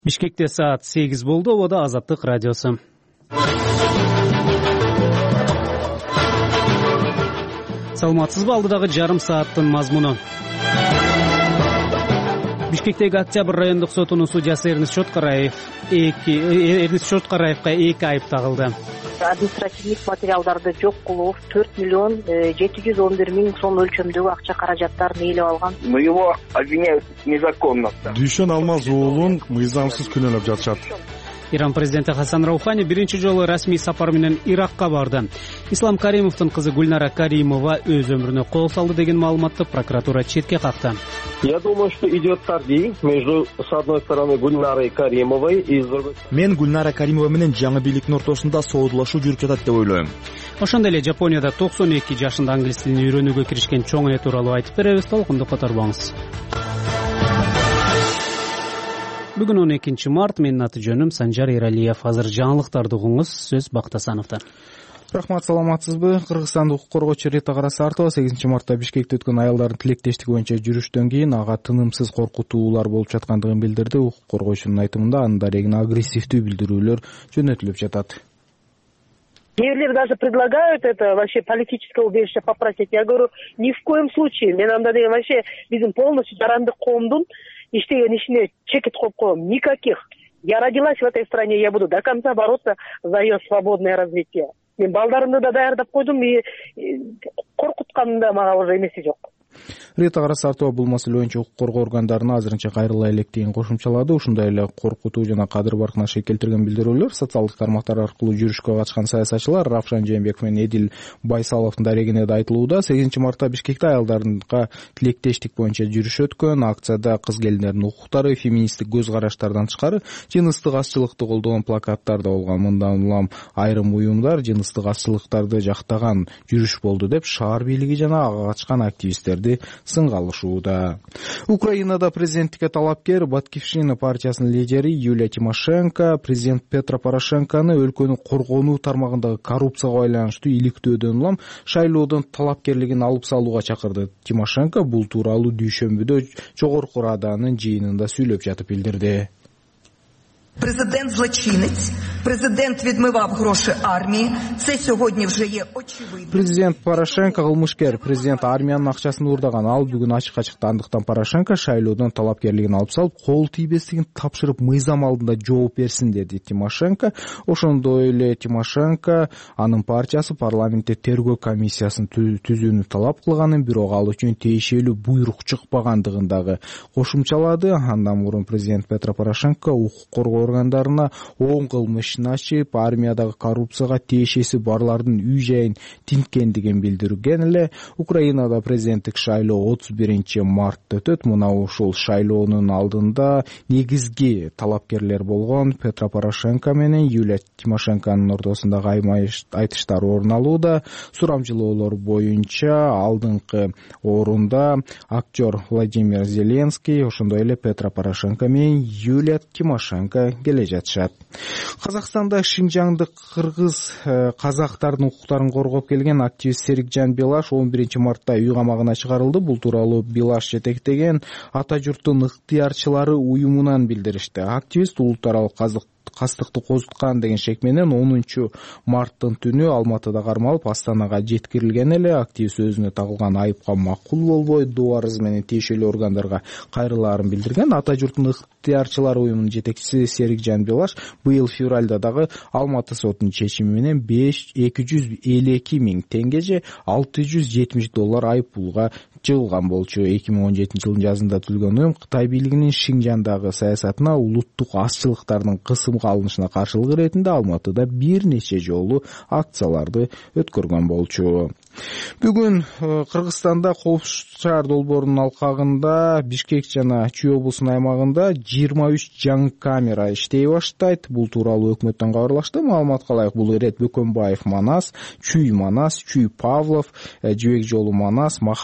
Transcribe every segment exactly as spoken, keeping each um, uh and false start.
Бишкекте саат сегиз болду. Ободо Азаттык радиосу. Саламатсызбы? Алдыдагы жарым сааттын мазмуну. Бишкектеги Октябрь райондук сотунун судьясы Эрнест Чоткараев эки Эрнест Чоткараевга эки айып тагылды. Административдик материалдарды жок кылып төрт миллион жети жүз он бир миң сом өлчөмдөгү акча каражаттарын ээлеп алган. Но его обвиняют незаконно. Дүйшөн Алмаз уулун мыйзамсыз күнөөлөп жатышат. Иран президенти Хасан Раухани биринчи жолу расмий сапар менен Иракка барды. Ислам Каримовдун кызы Гульнара Каримова өз өмүрүнө кол салды деген маалыматты прокуратура четке какты. Я думаю, что идет торги между, с одной стороны, Гульнарой Каримовой и с другой. Мен Гульнара Каримова менен жаңы бийликтин ортосунда соодулашуу жүрүп жатат деп ойлойм. Ошондой эле Жапонияда токсон эки жашында англис тилин үйрөнүүгө киришкен чоң эне тууралуу айтып беребиз. Толкунду которбоңуз. Бүгүн он экинчи март, менин аты жөнүм Санжар Эралиев. Азыр жаңылыктарды угуңуз, сөз Бактасановдон. Рахмат, саламатсызбы? Кыргызстандын укук коргоочу Рита Карасартова сегизинчи мартта Бишкекте өткөн аялдардын тилектештиги боюнча жүрүштөн кийин ага тынымсыз коркутуулар болуп жаткандыгын билдирди. Укук коргоочунун айтымында анын дарегине агрессивдүү билдирүүлөр жөнөтүлүп жатат. Некоторые даже предлагают это вообще политическое убежище попросить. Я говорю, ни в коем случае. Мен анда деген вообще биздин полностью жарандык коомдун иштеген ишине чекит коюп коем. Никаких. Я родилась в этой стране, я буду до конца бороться за ее свободное развитие. Мен балдарымды да даярдап койдум, и коркутканында мага уже эмеси жок. Рита Карасартова бул маселе боюнча укук коргоо органдарына азырынча кайрыла электигин кошумчалады. Ушундай эле коркутуу жана кадыр баркына шек келтирген билдирүүлөр социалдык тармактар аркылуу жүрүшкө катышкан саясатчылар Равшан Жээнбеков менен Эдил Байсаловдун дарегине да айтылууда. сегизинчи мартта Бишкекте аялдарга тилектештик боюнча жүрүш өткөн. Акцияда кыз келиндердин укуктары, феминисттик көз караштардан тышкары жыныстык азчылыкты колдогон плакаттар да болгон. Мындан улам айрым уюмдар жыныстык азчылыктарды жактаган жүрүш болду деп шаар бийлиги жана ага катышкан активисттерди сынга алышууда. Украинада президенттикке талапкер Батькивщина партиясынын лидери Юлия Тимошенко президент Петро Порошенкону өлкөнүн коргонуу тармагындагы коррупцияга байланыштуу иликтөөдөн улам шайлоодон талапкерлигин алып салууга чакырды. Тимошенко бул тууралуу дүйшөмбүдө жогорку раданын жыйынында сүйлөп жатып билдирди. Президент злочинець, президент відмивав гроші армії. Це сьогодні вже є очевидно. Президент Порошенко кылмышкер, президент армиянын акчасын уурдаган. Ал бүгүн ачыкка чыкты. Андыктан Порошенко шайлоодон талапкерлигин алып салып, кол тийбестигин тапшырып, мыйзам алдында жооп берсин деди Тимошенко. Ошондой эле Тимошенко анын партиясы парламентте тергөө комиссиясын түзүүнү талап кылганын, бирок ал үчүн тиешелүү буйрук чыкпагандыгын дагы кошумчалады. Андан мурун президент Петро Порошенко укук коргоо органдарына оң кылмышын ачып, армиядагы коррупцияга тиешеси барлардын үй жайын тинткендигин билдирген эле. Украинада президенттик шайлоо отуз биринчи мартта өтөт. Мына ушул шайлоонун алдында негизги талапкерлер болгон Петро Порошенко менен Юлия Тимошенконун ортосундагы айтыштар орун алууда. Сурамжылоолор боюнча алдыңкы орунда актер Владимир Зеленский, ошондой эле Петро Порошенко менен Юлия Тимошенко келе жатышат. Казакстанда Шинжаңды кыргыз казактардын укуктарын коргоп келген активист Серикжан Белаш он биринчи мартта үй камагына чыгарылды. Бул тууралуу Белаш жетектеген ата журттун ыктыярчылары уюмунан билдиришти. Активист улуттар аралык кастыкты козуткан деген шек менен онунчу марттын түнү Алматыда кармалып Астанага жеткирилген эле. Активист өзүнө тагылган айыпка макул болбой доо арыз менен тиешелүү органдарга кайрылаарын билдирген. Ата журттун ыктыярчылар уюмунун жетекчиси Серикжан Белаш быйыл февралда дагы Алматы сотунун чечими менен эки жүз элүү эки миң теңге же алты жүз жетимиш доллар айып пулга жыгылган болчу. эки миң он жетинчи жылдын жазында түзүлгөн уюм Кытай бийлигинин Шинжаңдагы саясатына улуттук азчылыктардын кысымга алынышына каршылык иретинде Алматыда бир нече жолу акцияларды өткөргөн болчу. Бүгүн Кыргызстанда Коопсуздук шаар долбоорунун алкагында Бишкек жана Чүй облусунун аймагында жыйырма үч жаңы камера иштей баштайт. Бул тууралуу өкмөттөн кабарлашты. Маалыматка ылайык бул ирет Бөкөнбаев Манас, Чүй Манас, Чүй Павлов, Жибек жолу Манас, Махатма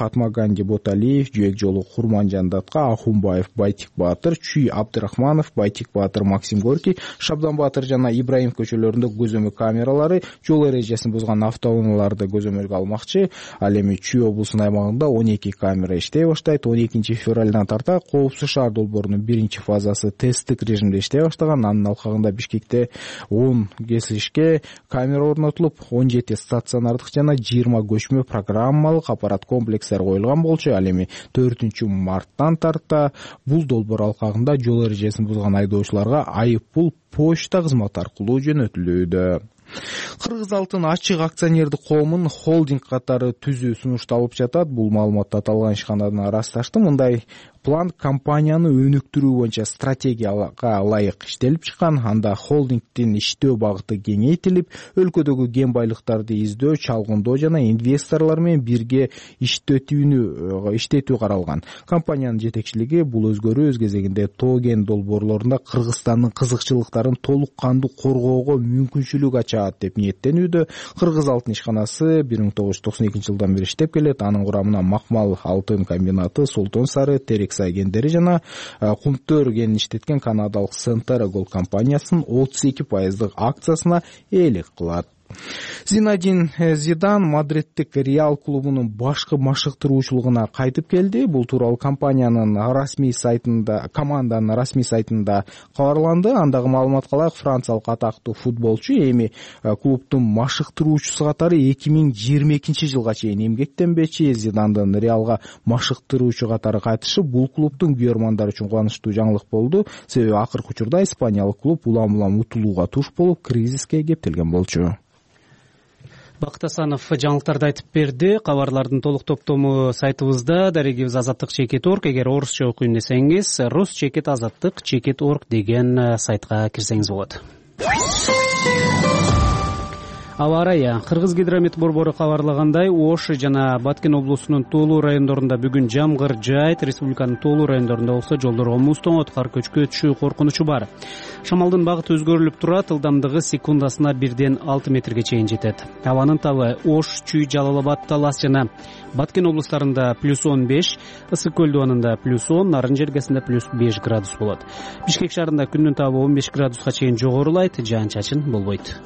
Эранди Боталиев, Жүйек жолу Курманжан Датка, Ахунбаев Байтик Баатыр, Чүй Абдырахманов, Байтик Баатыр Максим Горький, Шабдан Баатыр жана Ибраим көчөлөрүндө көзөмөл камералары жол эрежесин бузган автоунааларды көзөмөлгө алмакчы. Ал эми Чүй облусунун аймагында он эки камера иштей баштайт. он экинчи февралдан тарта коопсуз шаар долбоорунун биринчи фазасы тесттик режимде иштей баштаган. Анын алкагында Бишкекте он кесилишке камера орнотулуп, он жети стационардык жана жыйырма көчмө программалык аппарат комплекстер коюлган болчу. Ал эми төртүнчү марттан тарта бул долбоор алкагында жол эрежесин бузган айдоочуларга айып пул почта кызматы аркылуу жөнөтүлүүдө. Кыргыз алтын ачык акционердик коомун холдинг катары түзүү сунушталып жатат. Бул маалыматты аталган ишканадан ырасташты. Мындай план компанияны өнүктүрүү боюнча стратегияга ылайык иштелип чыккан. Анда холдингдин иштөө багыты кеңейтилип, өлкөдөгү кен байлыктарды издөө, чалгындоо жана инвесторлор менен бирге иштетүүнү иштетүү каралган. Компаниянын жетекчилиги бул өзгөрүү өз кезегинде тоо кен долбоорлорунда Кыргызстандын кызыкчылыктарын толук кандуу коргоого мүмкүнчүлүк ачат деп ниеттенүүдө. Кыргыз алтын ишканасы бир миң тогуз жүз токсон экинчи жылдан бери иштеп келет. Анын курамына Макмал алтын комбинаты, Солтон Сары, Терексай кендери жана Кумтөр кенин иштеткен канадалык Сентера Голд компаниясынын отуз эки пайыздык акциясына ээлик кылат. Зинадин Зидан Мадридтик Реал клубунун башкы машыктыруучулугуна кайтып келди. Бул тууралуу компаниянын расмий сайтында, команданын расмий сайтында кабарланды. Андагы маалыматка ылайык, франциялык атактуу футболчу эми клубдун машыктыруучусу катары эки миң жыйырма экинчи жылга чейин эмгектенбечи. Зидандын Реалга машыктыруучу катары кайтышы бул клубдун күйөрмандары үчүн кубанычтуу жаңылык болду. Себеби акыркы учурда испаниялык клуб улам-улам утулууга туш болуп, кризиске кептелген болчу. Бакыт Асанов жаңылыктарды айтып берди. Кабарлардын толук топтому сайтыбызда, дарегибиз азаттык чекит точка орг. Эгер орусча окуйм десеңиз, рус чекит азаттык чекит точка орг деген сайтка кирсеңиз болот. Аба ырайы. Кыргыз гидромет борбору кабарлагандай, Ош жана Баткен облусунун тоолуу райондорунда бүгүн жамгыр жаайт. Республиканын тоолуу райондорунда болсо жолдорго муз тоңот, кар көчкү түшүү коркунучу бар. Шамалдын багыты өзгөрүлүп турат, ылдамдыгы секундасына бирден алты метрге чейин жетет. Абанын табы Ош, Чүй, Жалал Абад, Талас жана Баткен облустарында плюс он беш, Ысык көл дубанында плюс он, Нарын жергесинде плюс беш градус болот. Бишкек шаарында күндүн табы он беш градуска чейин жогорулайт, жаан-чачын болбойт.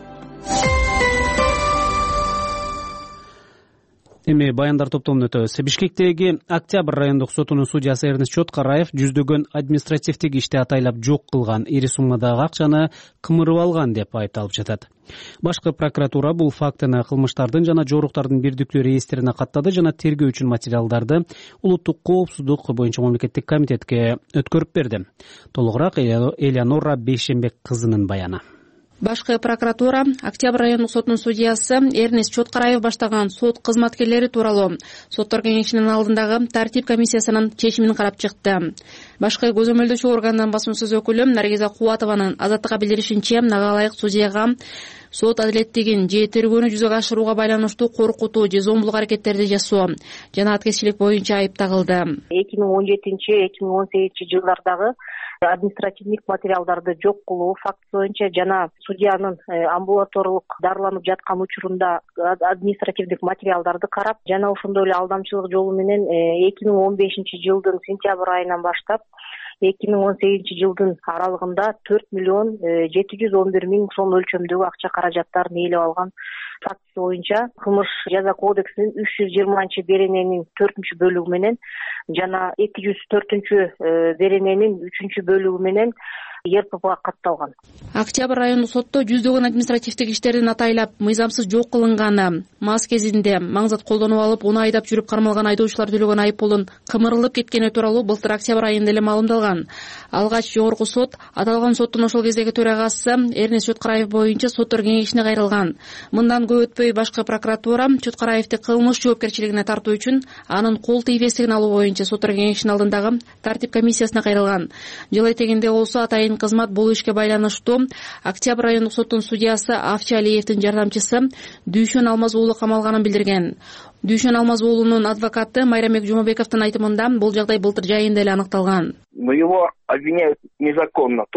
Эми баяндар топтомун өтөбүз. Бишкектеги Октябрь райондук сотунун судьясы Эрнест Чоткараев жүздөгөн административдик ишти атайлап жок кылган, ири суммадагы акчаны кымырып алган деп айыпталып жатат. Башкы прокуратура бул фактыны кылмыштардын жана жоруктардын бирдиктүү реестрине каттады жана тергөө үчүн материалдарды улуттук коопсуздук боюнча мамлекеттик комитетке өткөрүп берди. Толугураак Элеонора Бейшембек кызынын баяны. Башкы прокуратура Октябрь райондук сотунун судьясы Эрнест Чоткараев баштаган сот кызматкерлери тууралуу соттор кеңешинин алдындагы тартип комиссиясынын чечимин карап чыкты. Башкы көзөмөлдөөчү органдын басмасөз өкүлү Наргиза Кубатованын азаттыкка билдиришинче, ага ылайык судьяга сот адилеттигин же тергөөнү жүзөгө ашырууга байланыштуу коркутуу же зомбулук аракеттерди жасоо жана аткезчилик боюнча айып тагылды. эки миң он жетинчи эки миң он сегизинчи жылдардагы административдик материалдарды жок кылуу фактысы боюнча жана судьянын амбулаторлук дарыланып жаткан учурунда административдик материалдарды карап, жана ошондой эле алдамчылык жолу менен эки миң он бешинчи жылдын сентябрь айынан баштап эки миң он сегизинчи жылдын аралыгында төрт миллион жети жүз он бир миң сом өлчөмдөгү акча каражаттарын ээлеп алган фактысы боюнча кылмыш жаза кодексинин үч жүз жыйырманчы берененин төртүнчү бөлүгү менен жана эки жүз төртүнчү берененин үчүнчү бөлүгү менен Е Р П Б катталган. Октябрь райондук сотто жүздөгөн административдик иштердин атайлап мыйзамсыз жок кылынганы, мас кезинде маңзат колдонуп алып, уну айдап жүрүп кармалган айдоочулар төлөгөн айып пулун кымырылып кеткени тууралуу былтыр октябрь айында эле маалымдалган. Алгач жогорку сот аталган соттун ошол кездеги төрагасы Эрнест Чоткараев боюнча соттор кеңешине кайрылган. Мындан көп өтпөй башкы прокуратура Чоткараевди кылмыш жоопкерчилигине тартуу үчүн анын кол тийбестигин алуу боюнча соттор кеңешинин алдындагы тартип комиссиясына кайрылган. Жыл этегинде болсо атайын кызмат бул ишке байланыштуу Октябрь райондук соттун судьясы Авчы Алиевдин жардамчысы Дүйшөн Алмаз уулу камалганын билдирген. Дүйшөн Алмаз уулунун адвокаты Майрамбек Жумабековдун айтымында бул жагдай былтыр жайында эле аныкталган. Но его обвиняют незаконно, то есть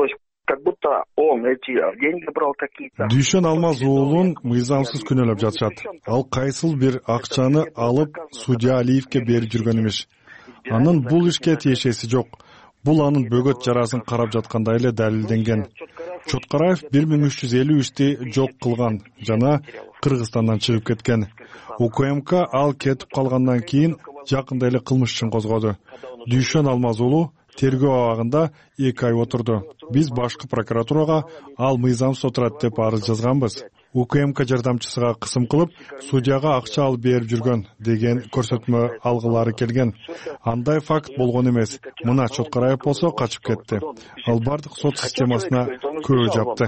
Как будто он эти деньги брал какие-то. Дүйшөн Алмаз уулун мыйзамсыз күнөөлөп жатышат. Ал кайсыл бир акчаны алып судья Алиевке берип жүргөн эмес. Анын бул ишке тиешеси жок. Бул анын бөгөт жарасын карап жатканда эле далилденген. Чоткараев бир миң үч жүз элүү ишти жок кылган жана Кыргызстандан чыгып кеткен. УКМК ал кетип калгандан кийин жакында эле кылмыш ишин козгоду. Дүйшөн Алмаз уулу тергөө абагында эки ай отурду. Биз башкы прокуратурага ал мыйзамсыз отурат деп арыз жазганбыз. УКМК жардамчысыга кысым кылып, судьяга акча алып берип жүргөн деген көрсөтмө алгылары келген. Андай факт болгон эмес. Мына Чоткараев болсо качып кетти. Ал бардык сот системасына көбү жапты.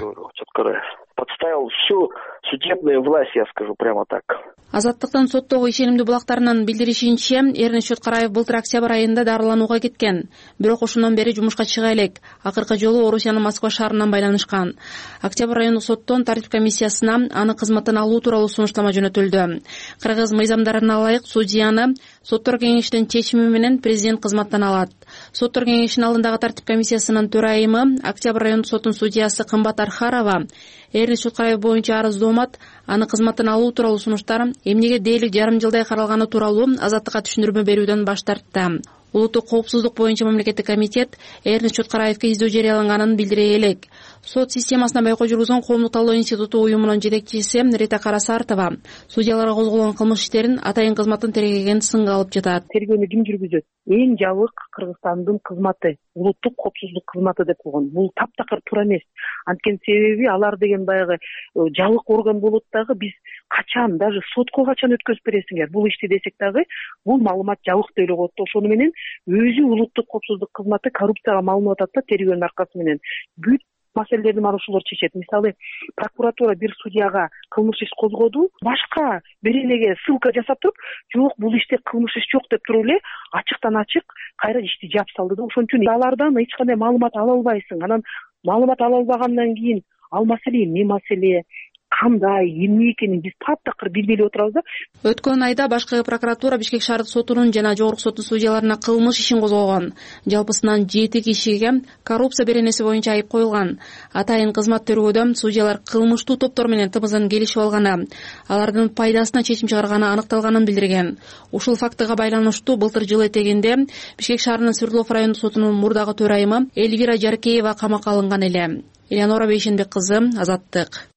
Подставил всю судебную власть, я скажу прямо так. Азаттыктын соттогу ишенимдүү булактарынын билдиришинче, Эрнест Чоткараев былтыр октябрь айында дарыланууга кеткен. Бирок ошондон бери жумушка чыга элек. Акыркы жолу Орусиянын Москва шаарынан байланышкан. Октябрь райондук соттон тартип комиссиясына аны кызматтан алуу тууралуу сунуштама жөнөтүлдү. Кыргыз мыйзамдарына ылайык судьяны соттор кеңешинин чечими менен президент кызматтан алат. Соттор кеңешинин алдындагы тартип комиссиясынын төрайымы, Октябрь райондук соттун судьясы Кымбат Архарова Эрнест Чоткараев боюнча арыздоомат, аны кызматтан алуу тууралуу сунуштар эмнеге дээрлик жарым жылдай каралганы тууралуу азаттыкка түшүндүрмө берүүдөн баш тартты. Улуттук коопсуздук боюнча мамлекеттик комитет Эрнест Чоткараевге издөө жарыяланганын билдире элек. Сот системасына байкоо жүргүзгөн Коомдук талдоо институту уюмунун жетекчиси Рита Карасартова судьяларга козголгон кылмыш иштерин атайын кызматтын тергеген сынга алып жатат. Тергөөнү ким жүргүзөт? Эң жабык Кыргызстандын кызматы, улуттук коопсуздук кызматы деп койгон. Бул таптакыр туура эмес. Анткени себеби алар деген баягы жабык орган болот дагы биз качан даже сотко качан өткөзүп бересиңер бул ишти десек дагы бул маалымат жабык деп эле коет. Ошону менен өзү улуттук коопсуздук кызматы коррупцияга малынып атат да тергөөнүн аркасы менен. Бүт маселелерди мына ушулар чечет. Мисалы, прокуратура бир судьяга кылмыш иш козгоду, башка бир элеге ссылка жасап туруп, жок бул иште кылмыш иш жок деп туруп эле ачыктан ачык кайра ишти жаап салды да. Ошон үчүн алардан эч кандай маалымат ала албайсың. Анан маалымат ала албагандан кийин ал маселе эмне маселе, кандай, эмне экенин биз таптакыр билбей отурабыз да. Өткөн айда башкы прокуратура Бишкек шаардык сотунун жана жогорку соттун судьяларына кылмыш ишин козгогон. Жалпысынан жети кишиге коррупция беренеси боюнча айып коюлган. Атайын кызмат тергөөдө судьялар кылмыштуу топтор менен тымызын келишип алганы, алардын пайдасына чечим чыгарганы аныкталганын билдирген. Ушул фактыга байланыштуу былтыр жыл этегинде Бишкек шаарынын Свердлов райондук сотунун мурдагы төрайымы Эльвира Жаркеева камакка алынган эле. Элеонора Бейшенбек кызы, Азаттык.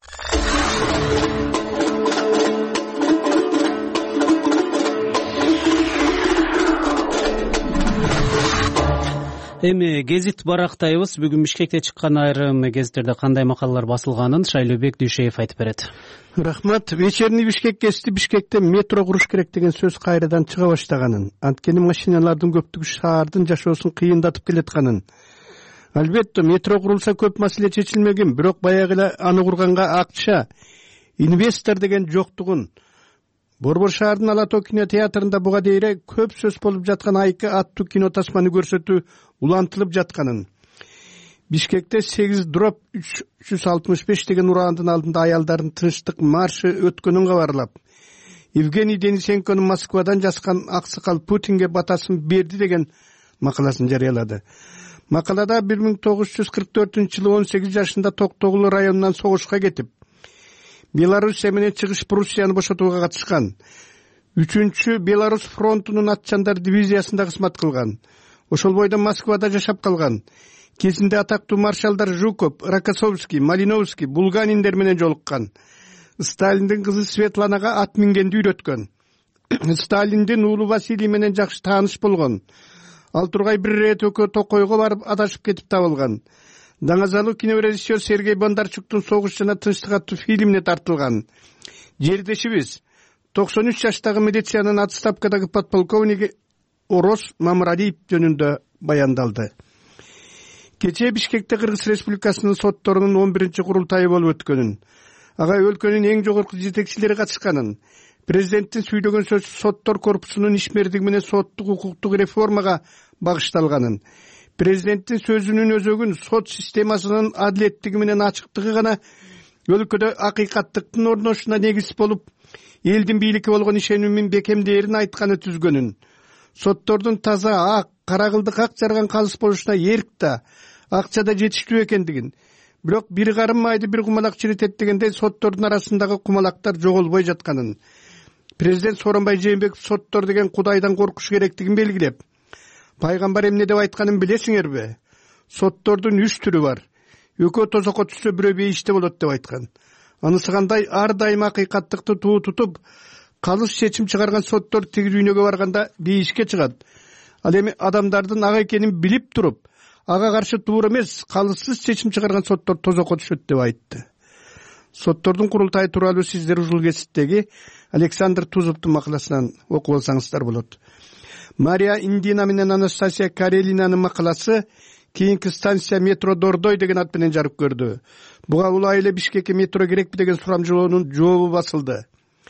Эми гезит барактайбыз. Бүгүн Бишкекте чыккан айрым гезиттерде кандай макалалар басылганын Шайлообек Дүйшеев айтып берет. Рахмат. Вечерний Бишкек гезити Бишкекте метро куруш керек деген сөз кайрадан чыга баштаганын, анткени машиналардын көптүгү шаардын жашоосун кыйындатып келатканын. Албетте метро курулса көп маселе чечилмеген, бирок баягы эле аны курганга акча, инвестор деген жоктугун, Борбор шаардын Ала тоо кинотеатрында буга дейре көп сөз болуп жаткан Айкы аттуу кино тасманы көрсөтүү улантылып жатканын. Бишкекте сегиз дроп үч жүз алтымыш беш деген урандын алдында аялдардын тынчтык маршы өткөнүн кабарлап, Евгений Денисенконун Москвадан жазган аксакал Путинге батасын берди деген макаласын жарыялады. Макалада бир миң тогуз жүз кырк төртүнчү жылы он сегиз жашында Токтогул районунан согушка кетип, Белоруссия менен чыгыш Пруссияны бошотууга катышкан. Үчүнчү Беларусь фронтунун атчандар дивизиясында кызмат кылган. Ошол бойдо Москвада жашап калган. Кезинде атактуу маршалдар Жуков, Рокоссовский, Малиновский, Булганиндер менен жолуккан. Сталиндин кызы Светланага ат мингенди үйрөткөн. Сталиндин уулу Василий менен жакшы тааныш болгон. Ал тургай бир ирет экөө Токойго барып адашып кетип табылган. Даңазалуу кинорежиссер Сергей Бондарчуктун Согуш жана тынчтык аттуу фильмине тартылган. Жердешибиз токсон үч жаштагы милициянын отставкадагы подполковниги Орос Мамыралиев жөнүндө баяндалды. Кечээ Бишкекте Кыргыз Республикасынын сотторунун он биринчи курултайы болуп өткөнүн, ага өлкөнүн эң жогорку жетекчилери катышканын, президенттин сүйлөгөн сөзү соттор корпусунун ишмердиги менен соттук укуктук реформага багышталганын, президенттин сөзүнүн өзөгүн сот системасынын адилеттиги менен ачыктыгы гана өлкөдө акыйкаттыктын орношуна негиз болуп, элдин бийликке болгон ишенимин бекемдээрин айтканы түзгөнүн, соттордун таза ак, кара кылдык ак жарган калыс болушуна эрк да, акча да жетиштүү экендигин, бирок бир карым майды бир кумалак чиритет дегендей соттордун арасындагы кумалактар жоголбой жатканын, президент Сооронбай Жээнбеков соттор деген Кудайдан коркуш керектигин белгилеп, пайгамбар эмне деп айтканын билесиңерби? Соттордун үч түрү бар. Экөө тозокко түшсө бирөө бейиште болот деп айткан. Анысы кандай? Ар дайым акыйкаттыкты туу тутуп, калыс чечим чыгарган соттор тиги дүйнөгө барганда бейишке чыгат. Ал эми адамдардын ага экенин билип туруп, ага каршы туура эмес, калыссыз чечим чыгарган соттор тозокко түшөт деп айтты. Соттордун курултайы тууралуу сиздер ушул кесиптеги Александр Тузовдун макаласынан окуп алсаңыздар болот. Мария Индина менен Анастасия Карелинанын макаласы кийинки станция метро Дордой деген ат менен жарык көрдү. Буга улай эле Бишкекке метро керекпи деген сурамжылоонун жообу басылды.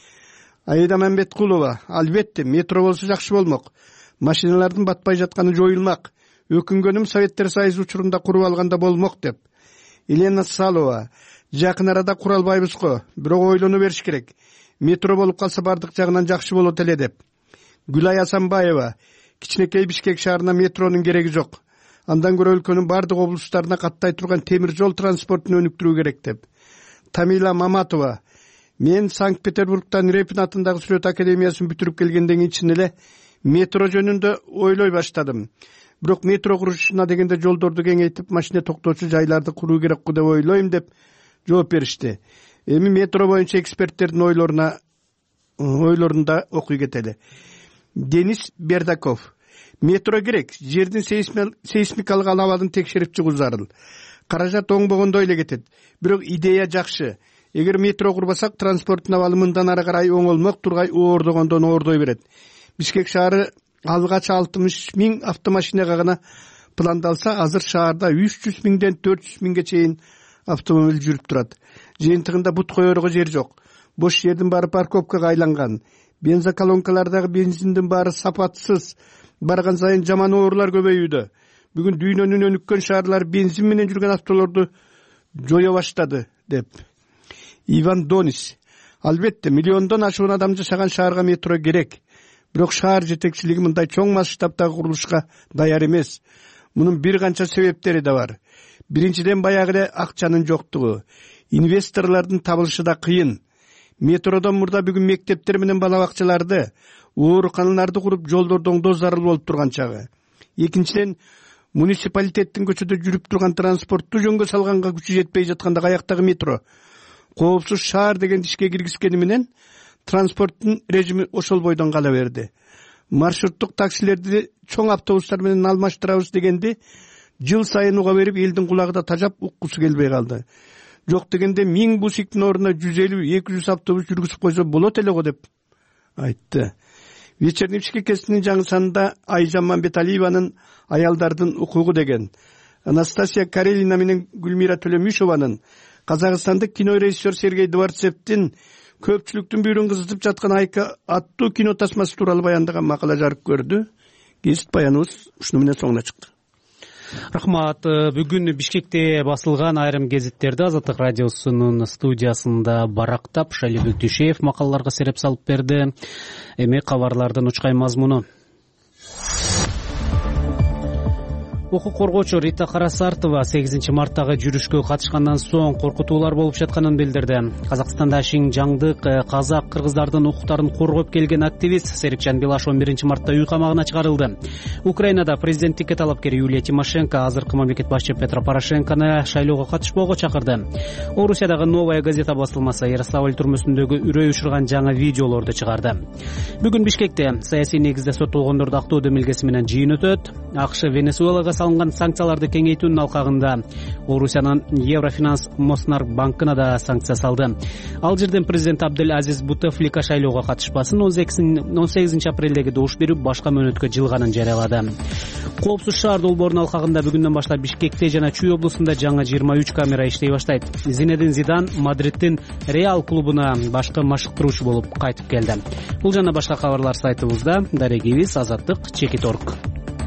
Аида Мамбеткулова: албетте метро болсо жакшы болмок. Машиналардын батпай жатканы жоюлмак. Өкүнгөнүм Советтер Союзу учурунда куруп алганда болмок деп. Елена Салова: жакын арада кура албайбыз го, бирок ойлону бериш керек. Метро болуп калса бардык жагынан жакшы болот эле деп. Гүлай Асанбаева: кичинекей Бишкек шаарына метронун кереги жок. Андан көрө өлкөнүн бардык облустарына каттай турган темир жол транспортун өнүктүрүү керек деп. Тамила Маматова: мен Санкт-Петербургтан Репин атындагы Сүрөт академиясын бүтүрүп келгенден кийин эле метро жөнүндө ойлой баштадым. Бирок метро курушуна дегенде жолдорду кеңейтип, машина токтоочу жайларды куруу керек го деп ойлойм деп жооп беришти. Эми метро боюнча эксперттердин ойлоруна ойлорунда окуй кетели. Денис Бердаков: метро керек, жердин сейсмикалык абалын текшерип чыгуу зарыл. Каражат оңбогондой эле кетет, бирок идея жакшы. Эгер метро курбасак, транспорттун абалы мындан ары карай оңолмок, тургай оордогондон оордой берет. Бишкек шаары алгач алтымыш миң автомашинага гана пландалса, азыр шаарда үч жүз миңден төрт жүз миңге чейин автомобиль жүрүп турат. Жыйынтыгында бут коерго жер жок. Бош жердин баары парковкага айланган. Бензоколонкалардагы бензиндин баары сапатсыз. Барган сайын жаман оорулар көбөйүүдө. Бүгүн дүйнөнүн өнүккөн шаарлары бензин менен жүргөн автолорду жое баштады деп. Иван Донис: албетте миллиондон ашуун адам жашаган шаарга метро керек. Бирок шаар жетекчилиги мындай чоң масштабтагы курулушка даяр эмес. Мунун бир канча себептери да бар. Биринчиден, баягы эле акчанын жоктугу. Инвесторлордун табылышы да кыйын. Метродон мурда бүгүн мектептер менен бала бакчаларды, ооруканаларды куруп, жолдорду оңдоо зарыл болуп турган чагы. Экинчиден, муниципалитеттин көчөдө жүрүп турган транспортту жөнгө салганга күчү жетпей жатканда каяктагы метро? Коопсуз шаар деген ишке киргизгени менен транспорттун режими ошол бойдон кала берди. Маршруттук таксилерди чоң автобустар менен алмаштырабыз дегенди жыл сайын уга берип, элдин кулагыда тажап уккусу келбей калды. Жок дегенде миң бусиктин ордуна жүз элүү эки жүз автобус жүргүзүп койсо болот эле го деп айтты. Вечерний Бишкекесинин жаңы санында Айжан Мамбеталиеванын аялдардын укугу деген, Анастасия Карелина менен Гүлмира Төлөмүшованын, казакстандык кинорежиссер Сергей Дворцевдин көпчүлүктүн бүйүрүн кызытып жаткан Айка аттуу кино тасмасы тууралуу баяндаган макала жарык көрдү. Кесип баяныбыз ушуну менен соңуна чыкты. Рахмат. Бүгүн Бишкекте басылган айрым гезиттерди Азаттык радиосунун студиясында барактап Шалибек Дүйшеев макалаларга сереп салып берди. Эми кабарлардын учкай мазмуну. Укук коргоочу Рита Карасартова сегизинчи марттагы жүрүшкө катышкандан соң коркутуулар болуп жатканын билдирди. Казакстанда Шинжаңдык казак кыргыздардын укуктарын коргоп келген активист Серикжан Билаш он биринчи мартта үй камагына чыгарылды. Украинада президенттикке талапкер Юлия Тимошенко азыркы мамлекет башчы Петро Порошенкону шайлоого катышпоого чакырды. Орусиядагы Новая газета басылмасы Ярославль түрмөсүндөгү үрөй учурган жаңы видеолорду чыгарды. Бүгүн Бишкекте саясий негизде соттолгондорду актоо милгеси менен жыйын өтөт. АКШ Венесуэлага салынган санкцияларды кеңейтүүнүн алкагында Орусиянын Еврофинанс Моснар банкына да санкция салды. Ал жерден президент Абдель Азиз Бутефлика шайлоого катышпасын он сегизинчи апрелдеги добуш берип башка мөөнөткө жылганын жарыялады. Коопсуз шаар долбоорунун алкагында бүгүндөн баштап Бишкекте жана Чүй облусунда жаңы жыйырма үч камера иштей баштайт. Зинедин Зидан Мадридтин Реал клубуна башкы машыктыруучу болуп кайтып келди. Бул жана башка кабарлар сайтыбызда. Дарегибиз Азаттык чекит точка орг.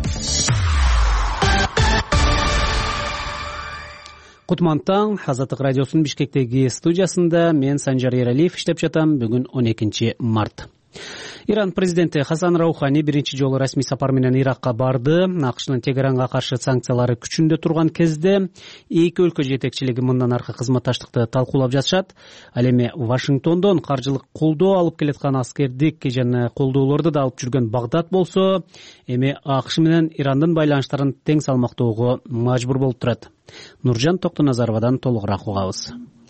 Кутман таң, Азаттык радиосунун Бишкектеги студиясында мен Санжар Ералиев иштеп жатам. Бүгүн он экинчи март. Иран президенти Хасан Раухани биринчи жолу расмий сапар менен Иракка барды. АКШнын Тегеранга каршы санкциялары күчүндө турган кезде эки өлкө жетекчилиги мындан аркы кызматташтыкты талкуулап жатышат. Ал эми Вашингтондон каржылык колдоо алып келаткан аскердик жана колдоолорду да алып жүргөн Багдад болсо, эми АКШ менен Ирандын байланыштарын тең салмактоого мажбур болуп турат. Нуржан Токтоназаровадан толугураак угабыз.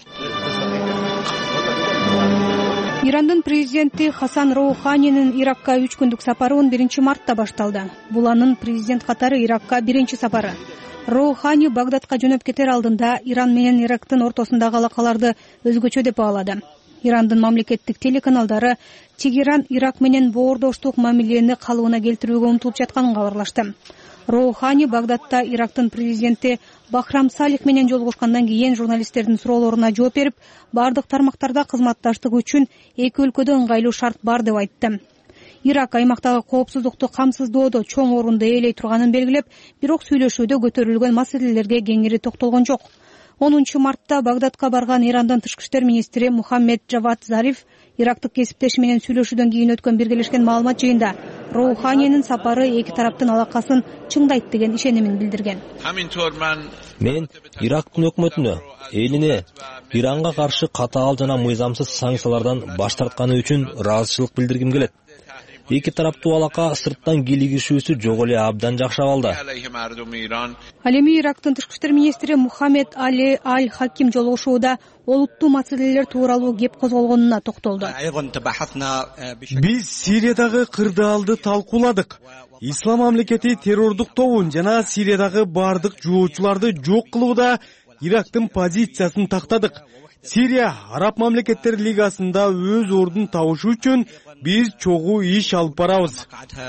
Ирандын президенти Хасан Рауханинин Иракка үч күндүк сапары он биринчи мартта башталды. Бул анын президент катары Иракка биринчи сапары. Раухани Багдадка жөнөп кетер алдында Иран менен Ирактын ортосундагы алакаларды өзгөчө деп баалады. Ирандын мамлекеттик телеканалдары Тегеран Ирак менен боордоштук мамилени калыбына келтирүүгө умтулуп жатканын кабарлашты. Раухани Багдадта Ирактын президенти Бахрам Салих менен жолугушкандан кийин журналисттердин суроолоруна жооп берип, бардык тармактарда кызматташтык үчүн эки өлкөдө ыңгайлуу шарт бар деп айтты. Ирак аймактагы коопсуздукту камсыздоодо чоң орунду ээлей турганын белгилеп, бирок сүйлөшүүдө көтөрүлгөн маселелерге кеңири токтолгон жок. онунчу мартта Багдадка барган Ирандын тышкы иштер министри Мухаммед Джавад Зариф ирактык кесиптеши менен сүйлөшүүдөн кийин өткөн биргелешкен маалымат жыйында Рауханинин сапары эки тараптын алакасын чыңдайт деген ишенимин билдирген. Мен Ирактын өкмөтүнө, элине Иранга каршы катаал жана мыйзамсыз санкциялардан баш тартканы үчүн ыраазычылык билдиргим келет. Эки тараптуу алака сырттан кийлигишүүсү жок эле абдан жакшы абалда. Ал эми Ирактын тышкы иштер министри Мухаммед Али Аль-Хаким жолугушууда олуттуу маселелер тууралуу кеп козголгонуна токтолду. Биз Сириядагы кырдаалды талкууладык. Ислам мамлекети террордук тобун жана Сириядагы бардык жоочуларды жок кылууда Ирактын позициясын тактадык. Сирия Араб мамлекеттер лигасында өз ордун табышы үчүн биз чогуу иш алып барабыз.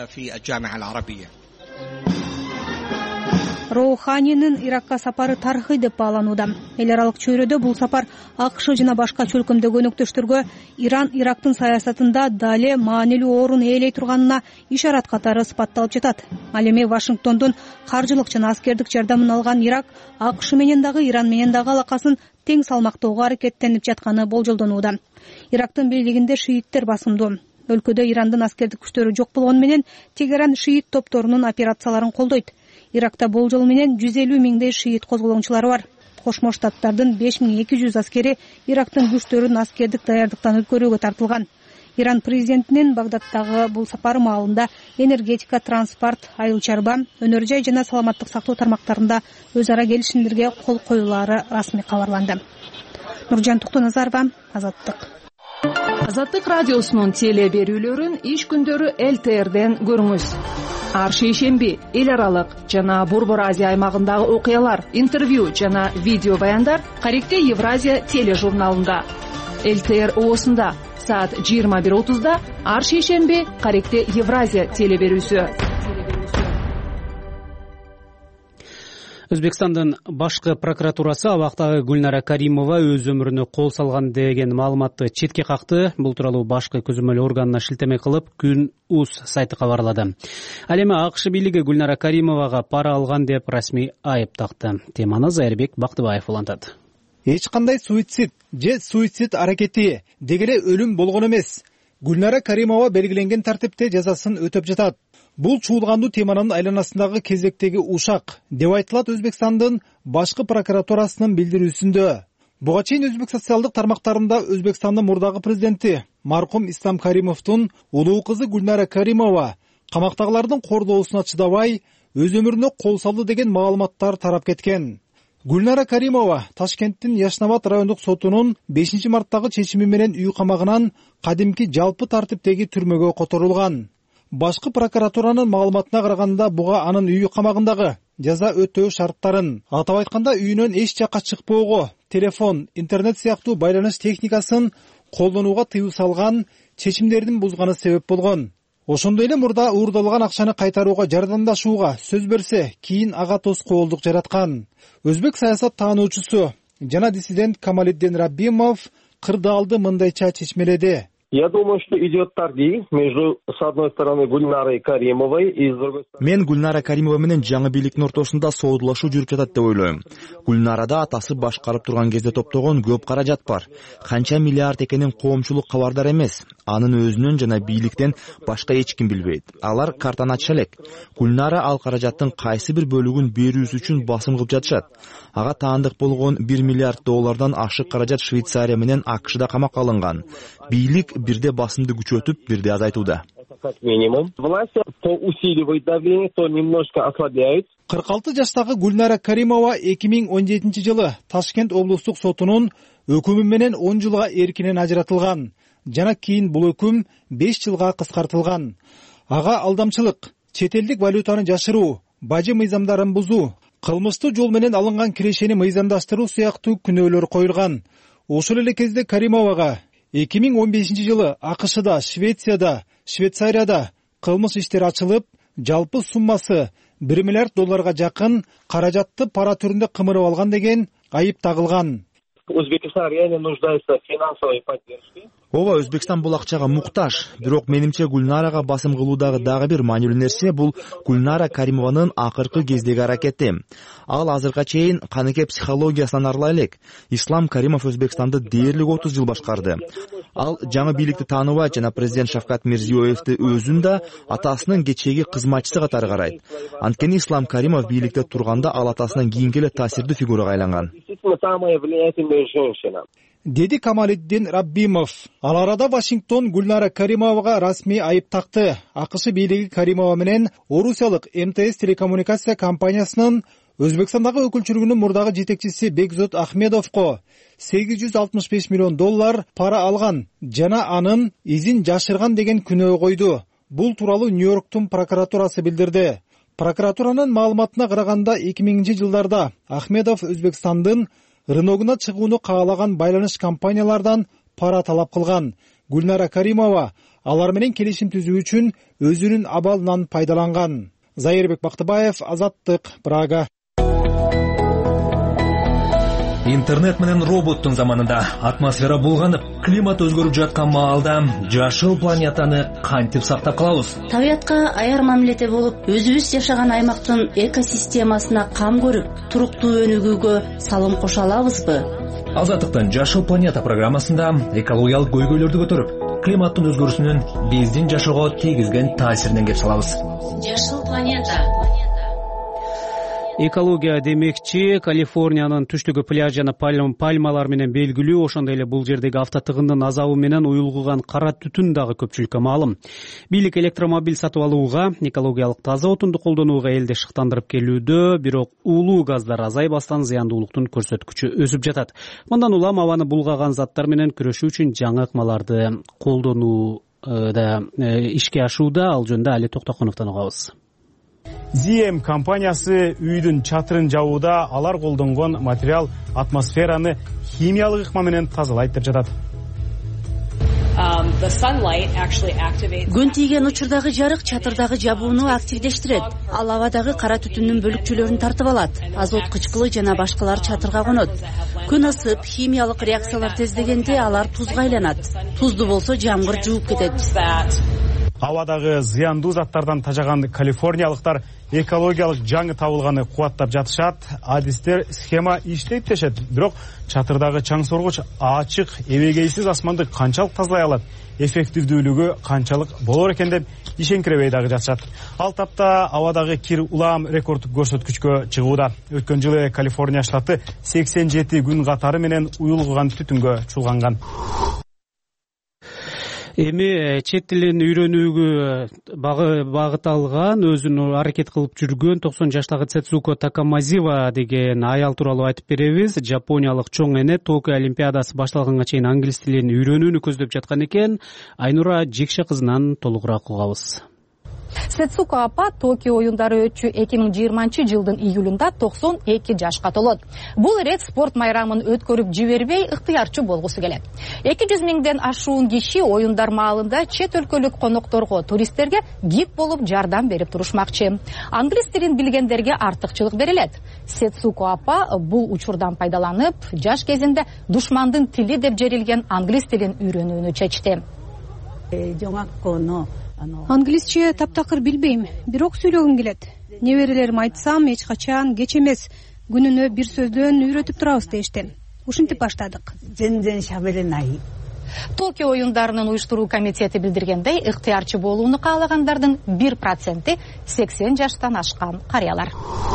Рауханинин Иракка сапары тарыхый деп бааланууда. Эл аралык чөйрөдө бул сапар АКШ жана башка чөлкөмдөгү өнөктөштөргө Иран Ирактын саясатында дале маанилүү орун ээлей турганына ишарат катары сыпатталып жатат. Ал эми Вашингтондун каржылык жана аскердик жардамын алган Ирак АКШ менен дагы Иран менен дагы алакасын тең салмактоого аракеттенип жатканы болжолдонууда. Ирактын бийлигинде шииттер басымдуу. Өлкөдө Ирандын аскердик күчтөрү жок болгону менен Тегеран шиит топторунун операцияларын колдойт. Иракта болжол менен жүз элүү миңдей шиит козголоңчулары бар. Кошмо Штаттардын беш миң эки жүз аскери Ирактын күчтөрүн аскердик даярдыктан өткөрүүгө тартылган. Иран президентинин Багдадтагы бул сапары маалында энергетика, транспорт, айыл чарба, өнөр жай жана саламаттык сактоо тармактарында өз ара келишимдерге кол коюлары расмий кабарланды. Нуржан Токтоназарова, Азаттык. Азаттык радиосунун теле берүүлөрүн иш күндөрү эл тэ эрден көрүңүз. Ар шейшемби эл аралык жана Борбор Азия аймагындагы окуялар, интервью жана видео баяндар Каректе Евразия тележурналында. эл тэ эр оосунда саат жыйырма бир отузда ар шейшемби Каректе Евразия теле берүүсү. Өзбекстандын башкы прокуратурасы абактагы Гүлнара Каримова өз өмүрүнө кол салган деген маалыматты четке какты. Бул тууралуу башкы көзөмөл органына шилтеме кылып Күн Уз сайты кабарлады. Ал эми АКШ бийлиги Гүлнара Каримовага пара алган деп расмий айып такты. Теманы Зайырбек Бактыбаев улантат. Эч кандай суицид же суицид аракети дегеле өлүм болгон эмес. Гүлнара Каримова белгиленген тартипте жазасын өтөп жатат. Бул чуулгандуу теманын айланасындагы кезектеги ушак деп айтылат Өзбекстандын башкы прокуратурасынын билдирүүсүндө. Буга чейин өзбек социалдык тармактарында Өзбекстандын мурдагы президенти маркум Ислам Каримовдун улуу кызы Гүлнара Каримова камактагылардын кордоосуна чыдабай өз өмүрүнө кол салды деген маалыматтар тарап кеткен. Гүлнара Каримова Ташкенттин Яшнабад райондук сотунун бешинчи марттагы чечими менен үй камагынан кадимки жалпы тартиптеги түрмөгө которулган. Башкы прокуратуранын маалыматына караганда буга анын үй камагындагы жаза өтөө шарттарын, атап айтканда үйүнөн эч жакка чыкпоого, телефон, интернет сыяктуу байланыш техникасын колдонууга тыюу салган, чечимдердин бузганы себеп болгон. Ошондой эле мурда уурдалган акчаны кайтарууга жардамдашууга сөз берсе, кийин ага тоскоолдук жараткан. Өзбек саясат таануучусу жана диссидент Камалиддин Раббимов кырдаалды мындайча чечмеледи. Я думаю, что идет торги между, с одной стороны, Гульнарой Каримовой и с другой стороны... Мен Гульнара Каримова менен жаңы бийликтин ортосунда соодулашуу жүрүп жатат деп ойлойм. Гульнарада атасы башкарып турган кезде топтогон көп каражат бар. Канча миллиард экенин коомчулук кабардар эмес. Анын өзүнөн жана бийликтен башка эч ким билбейт. Алар картаны ача элек. Гульнара ал каражаттын кайсы бир бөлүгүн берүүсү үчүн басым кылып жатышат. Ага таандык болгон бир миллиард доллардан ашык каражат Швейцария менен акшда камакка алынган. Бийлик бирде басымды күчөтүп, бирде азайтууда. Как минимум. Власти то усиливают давление, то немножко ослабляют. кырк алты жаштагы Гульнара Каримова эки миң он жетинчи жылы Ташкент облустук сотунун өкүмү менен он жылга эркинен ажыратылган. Жана кийин бул өкүм беш жылга кыскартылган. Ага алдамчылык, чет элдик валютаны жашыруу, бажы мыйзамдарын бузуу, кылмыштуу жол менен алынган кирешени мыйзамдаштыруу сыяктуу күнөөлөр коюлган. Ошол эле кезде Каримовага эки миң он бешинчи жылы АКШда, Швецияда, Швейцарияда кылмыш иштери ачылып, жалпы суммасы бир миллиард долларга жакын каражатты пара түрүндө кымырып алган деген айып тагылган. Өзбекстан реально нуждается в финансовой поддержке. Ооба, Өзбекстан бул акчага муктаж. Бирок менимче Гульнарага басым кылуудагы дагы бир маанилүү нерсе бул Гульнара Каримованын акыркы кездеги аракети. Ал азыркыга чейин каныкей психологиясынан арыла элек. Ислам Каримов Өзбекстанды дээрлик отуз жыл башкарды. Ал жаңы бийликти тааныбай жана президент Шавкат Мирзиёевди өзүн да атасынын кечээги кызматчысы катары карайт. Анткени Ислам Каримов бийликте турганда ал атасынан кийинки эле таасирдүү фигурага айланган. Деди Камалиддин Раббимов. Ал арада Вашингтон Гульнара Каримовага расмий айып такты. АКШ бийлиги Каримова менен Орусиялык эм тэ эс телекоммуникация компаниясынын Өзбекстандагы өкүлчүлүгүнүн мурдагы жетекчиси Бекзот Ахмедовго сегиз жүз алтымыш беш миллион доллар пара алган жана анын изин жашырган деген күнөө койду. Бул тууралуу Нью-Йорктун прокуратурасы билдирди. Прокуратуранын маалыматына караганда эки миңинчи жылдарда Ахмедов Өзбекстандын рыногуна чыгууну каалаган байланыш компаниялардан пара талап кылган. Гульнара Каримова алар менен келишим түзүү үчүн өзүнүн абалынан пайдаланган. Зайырбек Бактыбаев, Азаттык, Прага. Интернет менен роботтун заманында атмосфера булганып, климат өзгөрүп жаткан маалда жашыл планетаны кантип сактап калабыз? Табиятка аяр мамиледе болуп, өзүбүз жашаган аймактын экосистемасына кам көрүп, туруктуу өнүгүүгө салым кошо алабызбы? Азаттыктын Жашыл планета программасында экологиялык көйгөйлөрдү көтөрүп, климаттын өзгөрүшүнүн биздин жашоого тийгизген таасиринен кеп салабыз. Жашыл планета. Экология демекчи, Калифорниянын түштүгү пляж жана пальмалар менен белгилүү, ошондой эле бул жердеги автотыгындын азабы менен уюлгуган кара түтүн дагы көпчүлүккө маалым. Бийлик электромобиль сатып алууга, экологиялык таза отунду колдонууга элди шыктандырып келүүдө, бирок уулуу газдар азайбастан зыяндуулуктун көрсөткүчү өсүп жатат. Мындан улам абаны булгаган заттар менен күрөшүү үчүн жаңы ыкмаларды колдонууда ишке ашууда. Ал жөнүндө Али Токтоконовдон угабыз. зэ эм компаниясы үйдүн чатырын жабууда алар колдонгон материал атмосфераны химиялык ыкма менен тазалайт деп жатат. Күн тийген учурдагы жарык чатырдагы жабууну активдештирет. Ал абадагы кара түтүндүн бөлүкчөлөрүн тартып алат. Азот кычкылы жана башкалар чатырга конот. Күн ысып, химиялык реакциялар тездегенде алар тузга айланат. Тузду болсо жамгыр жууп кетет. Абадагы зыяндуу заттардан тажаган калифорниялыктар экологиялык жаңы табылганы кубаттап жатышат. Адистер схема иштейт дешет. Бирок чатырдагы чаң соргуч ачык, эбегейсиз асманды канчалык тазалай алат, эффективдүүлүгү канчалык болор экен деп ишенкиребей дагы жатышат. Ал тапта абадагы кир улам рекордтук көрсөткүчкө чыгууда. Өткөн жылы Калифорния штаты сексен жети күн катары менен уюлгуган түтүнгө чулганган. Эми чет тилин үйрөнүүгө багыт алган, өзүн аракет кылып жүргөн токсон жаштагы Цецуко Такамазива деген аял тууралуу айтып беребиз. Жапониялык чоң эне Токио Олимпиадасы башталганга чейин англис тилин үйрөнүүнү көздөп жаткан экен. Айнура Жекше кызынан толугураак угабыз. Сетсуко апа Токио оюндары өтчү эки миң жыйырманчы жылдын июлунда токсон эки жашка толот. Бул ирет спорт майрамын өткөрүп жибербей ыктыярчы болгусу келет. эки жүз миңден ашуун киши оюндар маалында чет өлкөлүк конокторго, туристтерге гид болуп жардам берип турушмакчы. Англис тилин билгендерге артыкчылык берилет. Сетсуко апа бул учурдан пайдаланып, жаш кезинде душмандын тили деп жерилген англис тилин үйрөнүүнү чечти. англисче таптакыр билбейм, бирок сүйлөгүм келет. Неберелерим айтсам эч качан кеч эмес, күнүнө бир сөздөн үйрөтүп турабыз дешти. Ушинтип баштадык. Токио оюндарынын уюштуруу комитети билдиргендей, ыктыярчы болууну каалагандардын бир проценти сексен жаштан ашкан карыялар.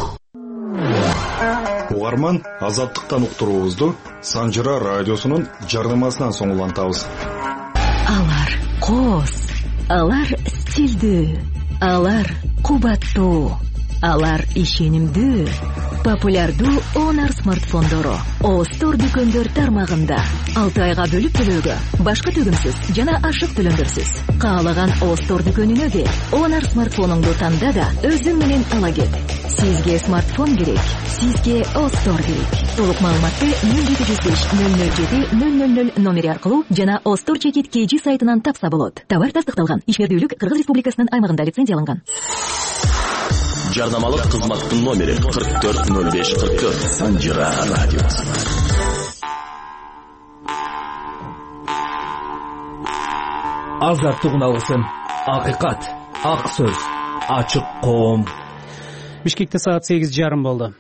Угарман, азаттыктан уктуруубузду Санжыра радиосунун жардамасынан соң улантабыз. Алар коз, алар стилдүү, алар кубаттуу, алар ишенимдүү. Популярдуу Honor смартфондору Остор дүкөндөр тармагында алты айга бөлүп төлөөгө, башка төгүмсүз жана ашык төлөмдөрсүз. Каалаган Остор дүкөнүнө кел, Honor смартфонуңду танда да өзүң менен ала кет. Сизге смартфон керек, сизге Остор керек. Толук маалыматты нөл жети жүз беш нөл нөл жети нөл нөл нөл номери аркылуу жана Остор чекит kg сайтынан тапса болот. Товар тастыкталган, ишмердүүлүк Кыргыз Республикасынын аймагында лицензияланган. Жарнамалык кызматтын номери кырк төрт нөл беш кырк төрт. Санжыра радиосы. Азаттык алгысын, акыйкат, ак сөз, ачык коом. Бишкекте саат сегиз жарым болду.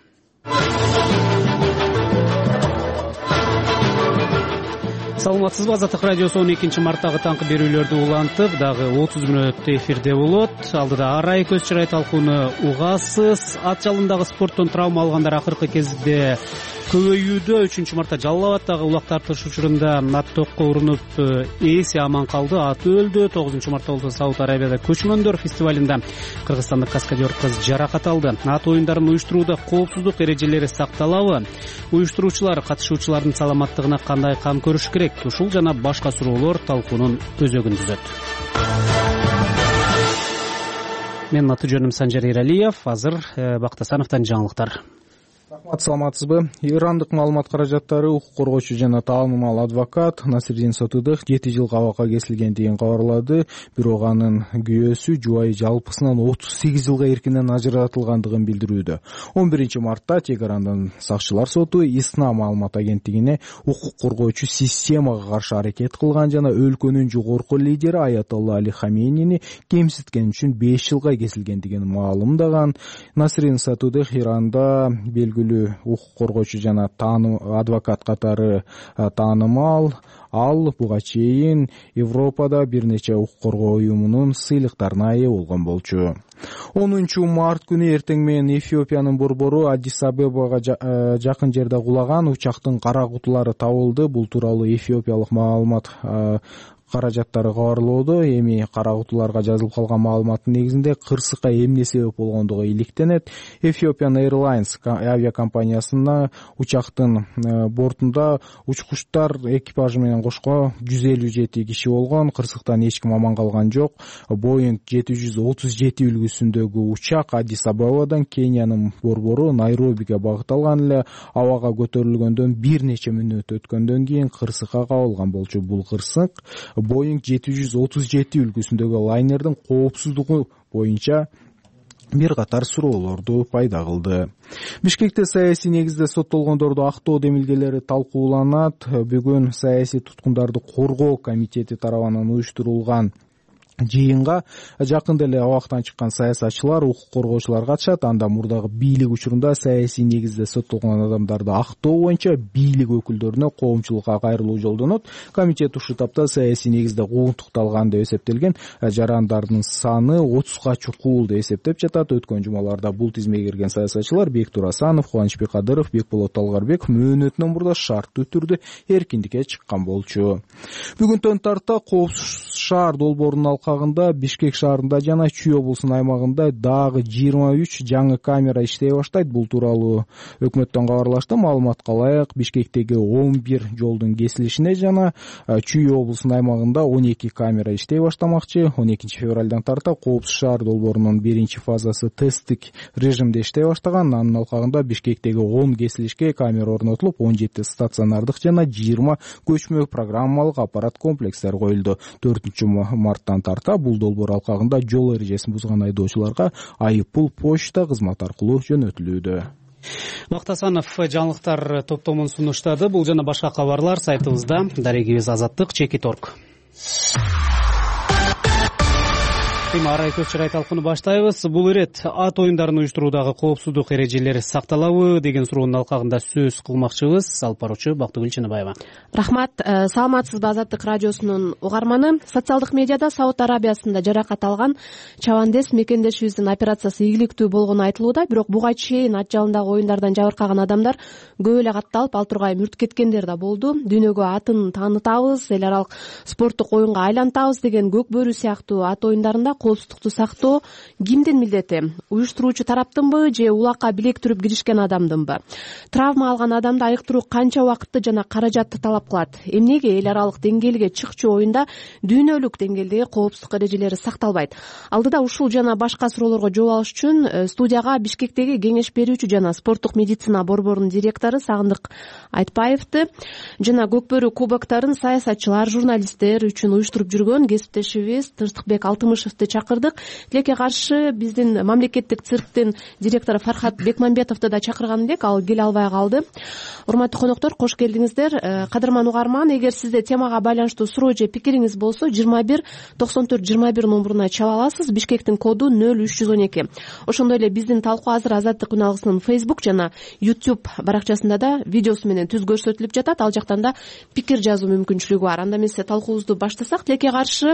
Саламатсызбы, Азаттык радиосу он экинчи марттагы таңкы берүүлөрдү улантып, дагы отуз мүнөт эфирде болот. Алдыда арай көз чырай талкууну угасыз. Ат жалындагы спорттон травма алгандар акыркы кезде көбөйүүдө. Үчүнчү мартта Жалал Абадтагы улак тартыш учурунда ат токко урунуп ээси аман калды, ат өлдү. тогузунчу мартта болсо Сауд Арабияда көчмөндөр фестивалында кыргызстандык каскадер кыз жаракат алды. Ат оюндарын уюштурууда коопсуздук эрежелери сакталабы? Уюштуруучулар катышуучулардын саламаттыгына кандай кам көрүш керек? Ушул жана башка суроолор талкуунун өзөгүн түзөт. Менин аты жөнүм Санжар Эралиев. Азыр Бактасановдон жаңылыктар. Рахмат, саламатсызбы? Ирандык маалымат каражаттары укук коргоочу жана таанымал адвокат Насирдин Сотудых жети жыл кабакка кесилген деген кабарлады. Бирок анын күйөөсү жубайы жалпысынан отуз сегиз жылга эркинен ажыратылгандыгын билдирүүдө. он биринчи мартта Тегерандын сакчылар соту ИСНА маалымат агенттигине укук коргоочу системага каршы аракет кылган жана өлкөнүн жогорку лидери Аятолла Али Хамейнини кемситкен үчүн беш жылга кесилгендигин маалымдаган. Насирдин Сотудых Иранда белгилүү укук коргоочу жана адвокат катары таанымал. Ал буга чейин Европада бир нече укук коргоо уюмунун сыйлыктарына ээ болгон болчу. онунчу март күнү эртең менен Эфиопиянын борбору Аддис Абебага жакын жерде кулаган учактын кара кутулары табылды. Бул тууралуу эфиопиялык маалымат каражаттары кабарлоодо. Эми кара кутуларга жазылып калган маалыматтын негизинде кырсыкка эмне себеп болгондугу иликтенет. Ethiopian Airlines авиакомпаниясына учактын бортунда учкучтар экипажы менен кошко жүз элүү жети киши болгон. Кырсыктан эч ким аман калган жок. Boeing жети жүз отуз жети үлгүсүндөгү учак Аддис Абебадан Кениянын борбору Найробиге багытталган эле. Абага көтөрүлгөндөн бир нече мүнөт өткөндөн кийин кырсыкка кабылган болчу. Бул кырсык Boeing жети жүз отуз жети үлгүсүндөгү лайнердин коопсуздугу боюнча бир катар суроолорду пайда кылды. Бишкекте саясий негизде соттолгондорду актоо демилгелери талкууланат. Бүгүн саясий туткундарды коргоо комитети тарабынан уюштурулган жыйынга жакында эле абактан чыккан саясатчылар, укук коргоочулар катышат. Анда мурдагы бийлик учурунда саясий негизде соттолгон адамдарды актоо боюнча бийлик өкүлдөрүнө коомчулукка кайрылуу жолдонот. Комитет ушул тапта саясий негизде куугунтукталган деп эсептелген жарандардын саны отузга чукул деп эсептеп жатат. Өткөн жумаларда бул тизмеге кирген саясатчылар Бектур Асанов, Кубанычбек Кадыров, Бекболот Талгарбеков мөөнөтүнөн мурда шарттуу түрдө эркиндикке чыккан болчу. Бүгүнтөн тарта Коопсуз шаар долбоорунун алкагында Бишкек шаарында жана Чүй облусунун аймагында дагы жыйырма үч жаңы камера иштей баштайт. Бул тууралуу өкмөттөн кабарлашты. Маалыматка ылайык, Бишкектеги он бир жолдун кесилишине жана Чүй облусунун аймагында он эки камера иштей баштамакчы. он экинчи февралдан тарта Коопсуз шаар долбоорунун биринчи фазасы тесттик режимде иштей баштаган. Анын алкагында Бишкектеги он кесилишке камера орнотулуп, он жети стационардык жана жыйырма көчмө программалык аппарат комплекстер коюлду. төртүнчү марттан тарта бул долбоор алкагында жол эрежесин бузган айдоочуларга айыппул почта кызматы аркылуу жөнөтүлүүдө. Бактасанов жаңылыктар топтомун сунуштады. Бул жана башка кабарлар сайтыбызда. Дарегибиз азаттык чекит точка орг. Арай көз чырай талкууну баштайбыз. Бул ирет ат оюндарын уюштуруудагы коопсуздук эрежелери сакталабы деген суроонун алкагында сөз кылмакчыбыз. Алып баруучу Бактыгүл Чыныбаева. Рахмат. Саламатсызбы Азаттык радиосунун угарманы. Социалдык медиада Сауд Арабиясында жаракат алган чабандес мекендешибиздин операциясы ийгиликтүү болгону айтылууда, бирок буга чейин ат жалындагы оюндардан жабыркаган адамдар көп эле катталып, ал тургай мүрт кеткендер да болду. Дүйнөгө атын таанытабыз, эл аралык спорттук оюнга айлантабыз деген көк бөрү сыяктуу ат оюндарында коопсуздукту сактоо кимдин милдети? Уюштуруучу тараптынбы же улакка билек түрүп киришкен адамдынбы? Травма алган адамды айыктыруу канча убакытты жана каражатты талап кылат? Эмнеге эл аралык деңгээлге чыкчу оюнда дүйнөлүк деңгээлдеги коопсуздук эрежелери сакталбайт? Алдыда ушул жана башка суроолорго жооп алыш үчүн студияга Бишкектеги кеңеш берүүчү жана спорттук медицина борборунун директору Сагындык Айтпаевди жана көкбөрү кубоктарын саясатчылар, журналисттер үчүн уюштуруп жүргөн кесиптешибиз Тынчтыкбек Алтымышевди чакырдык. Тилекке каршы биздин мамлекеттик цирктин директору Фархат Бекмамбетовду да чакырган элек, ал келе албай калды. Урматтуу коноктор, кош келдиңиздер. Кадырман угарман, эгер сизде темага байланыштуу суроо же пикириңиз болсо жыйырма бир токсон төрт жыйырма бир номуруна чала аласыз. Бишкектин коду нөл үч жүз он эки. Ошондой эле биздин талкуу азыр Азаттык үн алгысынын Facebook жана YouTube баракчасында да видеосу менен түз көрсөтүлүп жатат. Ал жактан да пикир жазуу мүмкүнчүлүгү бар. Анда эмесе талкуубузду баштасак. Тилекке каршы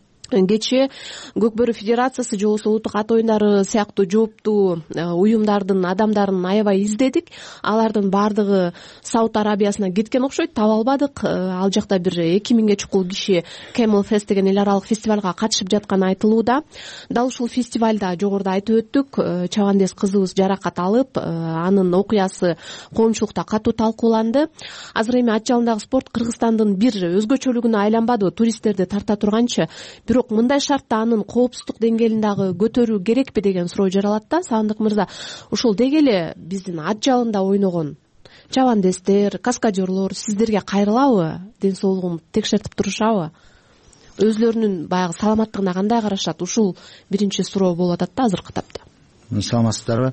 кечээ Көкбөрү Федерациясы же болбосо улуттук ат оюндары сыяктуу жооптуу уюмдардын адамдарын аябай издедик. Алардын баардыгы Сауд Арабиясына кеткен окшойт, таба албадык. Ал жакта бир эки миңге чукул киши Camel Fest деген эл аралык фестивалга катышып жатканы айтылууда. Дал ушул фестивалда жогоруда айтып өттүк, чабандес кызыбыз жаракат алып, анын окуясы коомчулукта катуу талкууланды. Азыр эми ат жалындагы спорт Кыргызстандын бир өзгөчөлүгүнө айланбадыбы? Туристтерди тарта турганчы, бирок мындай шартта анын коопсуздук деңгээлин дагы көтөрүү керекпи деген суроо жаралат да. Сагындык мырза, ушул деги эле биздин ат жалында ойногон чабандестер, каскадерлор сиздерге кайрылабы? Ден соолугун текшертип турушабы? Өзлөрүнүн баягы саламаттыгына кандай карашат? Ушул биринчи суроо болуп атат да азыркы тапта. Саламатсыздарбы?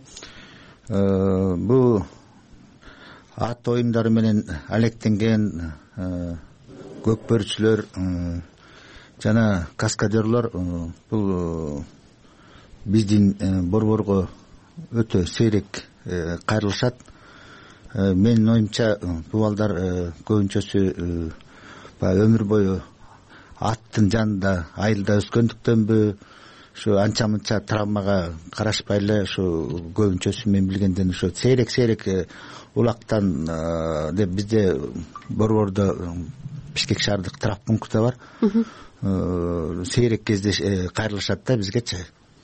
Бул ат оюндары менен алектенген көкбөрүчүлөр жана каскадерлор бул биздин борборго өтө сейрек кайрылышат. Менин оюмча бул балдар көбүнчөсү баягы өмүр бою аттын жанында айылда өскөндүктөнбү, ушу анча мынча травмага карашпай эле ушу көбүнчөсү мен билгенден ушу сейрек сейрек улактан деп бизде борбордо Бишкек шаардык травмпункту бар. Сейрек кезде кайрылышат да бизгечи.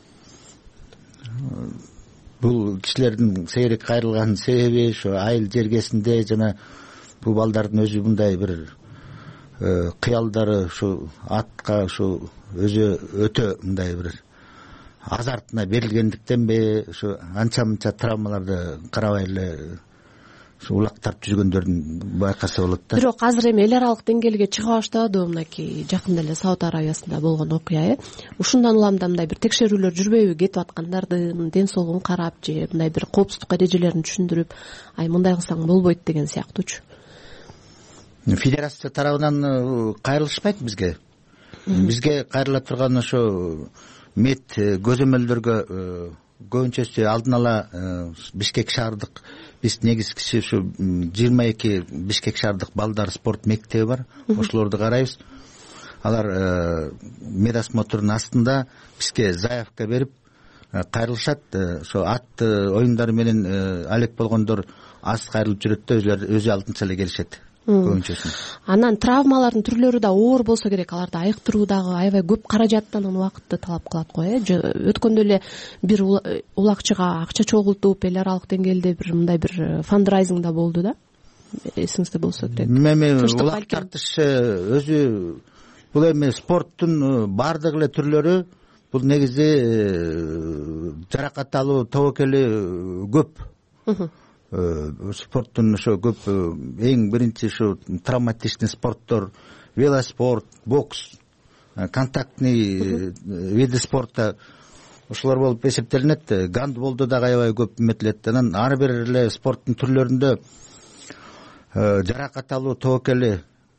Бул кишилердин сейрек кайрылганын себеби ошо айыл жергесинде жана бул балдардын өзү мындай бир кыялдары ушу атка ушу өзү өтө мындай бир азартына берилгендиктенби ушу анча мынча травмаларды карабай эле ушу улактап жүргөндөрдүн байкаса болот да. Бирок азыр эми эл аралык деңгээлге чыга баштады, мынакей жакында эле Сауд Арабиясында болгон окуя, э. Ушундан улам да мындай бир текшерүүлөр жүрбөйбү? Кетип аткандардын ден соолугун карап же мындай бир коопсуздук эрежелерин түшүндүрүп, ай мындай кылсаң болбойт деген сыяктуучу. Федерация тарабынан кайрылышпайт бизге. Бизге кайрыла турган ошо мед көзөмөлдөргө көбүнчөсү алдын ала Бишкек шаардык, биз негизгиси ушу жыйырма эки Бишкек шаардык балдар спорт мектеби бар. Ошолорду карайбыз. Алар медосмотрдун астында бизге заявка берип кайрылышат. Ошо ат оюндары менен алек болгондор аз кайрылып жүрөт да, өзү алтынча эле келишет. Анан травмалардын түрлөрү да оор болсо керек, аларды айыктыруу дагы аябай көп каражаттан убакытты талап кылат го, э. Өткөндө эле бир улакчыга акча чогултуп эл аралык деңгээлде бир мындай бир фандрайзинг да болду да. Эсиңизде болсо керек. Эми улак тартыш өзү бул эми спорттун баардык эле түрлөрү бул негизи жаракат алуу тобокели көп. Спорттун ошо көп эң биринчи ушу травматичный спорттор, велоспорт, бокс, контактный види спорта ошолор болуп эсептелинет. Гандболдо дагы аябай көп эметилет. Анан ар бир эле спорттун түрлөрүндө жаракат алуу тобокели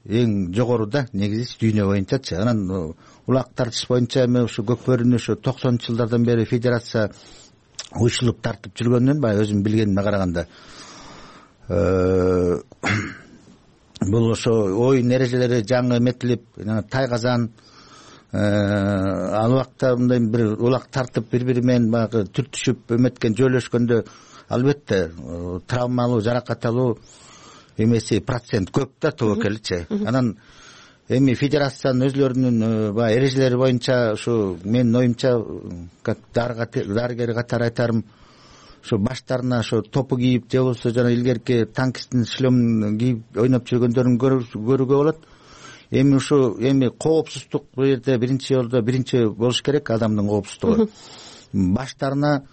эң жогоруда негизи дүйнө боюнчачы. Анан улак тартыш боюнча эми ушу Көкбөрүнү ушу токсонунчу жылдардан бери федерация уюшулуп тартып жүргөндөн баягы өзүм билгениме караганда бул ошо оюн эрежелери жаңы эметилип, тайказан ал убакта мындай бир улак тартып бири бири менен баягы түртүшүп эметкен жөйлөшкөндө албетте травмалуу, жаракат алуу эмеси процент көп да тобокелчи. Анан эми федерациянын өзлөрүнүн баягы эрежелери боюнча ушу менин оюмча дарыгер катары айтарым, ушу баштарына ошо топу кийип же болбосо жана илгерки танкисттин шлемин кийип ойноп жүргөндөрүн көрүүгө болот. Эми ушу эми коопсуздук бул жерде биринчи жолдо биринчи болуш керек, адамдын коопсуздугу. Баштарына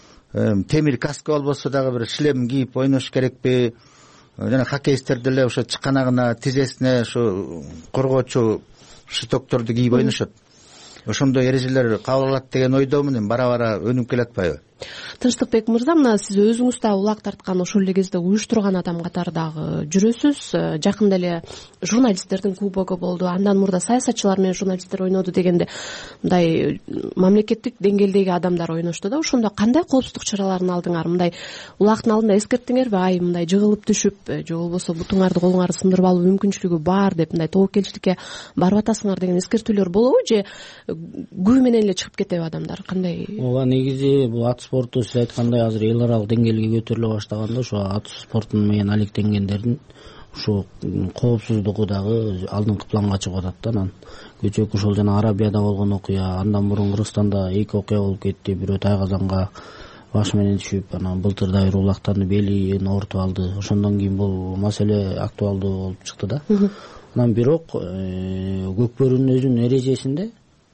темир каска болбосо дагы бир шлем кийип ойнош керекпи? Жана хоккеисттер деле ошо чыканагына, тизесине ошо коргоочу штокторду кийип ойношот. Ошондой эрежелер кабыл алат деген ойдомун. Эми бара бара өнүп келатпайбы? Тынчтыкбек мырза, мына сиз өзүңүз да улак тарткан ошол эле кезде уюштурган адам катары дагы жүрөсүз. Жакында эле журналисттердин кубогу болду. Андан мурда саясатчылар менен журналисттер ойноду дегенде мындай мамлекеттик деңгээлдеги адамдар ойношту да. Ошондо кандай коопсуздук чараларын алдыңар? Мындай улактын алдында эскерттиңерби? Ай, мындай жыгылып түшүп же болбосо бутуңарды колуңарды сындырып алуу мүмкүнчүлүгү бар деп мындай тобокелчиликке барып атасыңар деген эскертүүлөр болобу же күү менен эле чыгып кетеби адамдар? Кандай? Ооба, негизи бул ат спорту сиз айткандай азыр эл аралык деңгээлге көтөрүлө баштаганда ошо ат спорту менен алектенгендердин ушу коопсуздугу дагы алдыңкы планга чыгып атат да. Анан көчөк ушул жана Арабияда болгон окуя, андан мурун Кыргызстанда эки окуя болуп кетти. Бирөө тайказанга баш менен түшүп, анан былтыр да бир улактан белин оорутуп алды. Ошондон кийин бул маселе актуалдуу болуп чыкты да. Анан бирок Көкбөрүнүн өзүнүн эрежесинде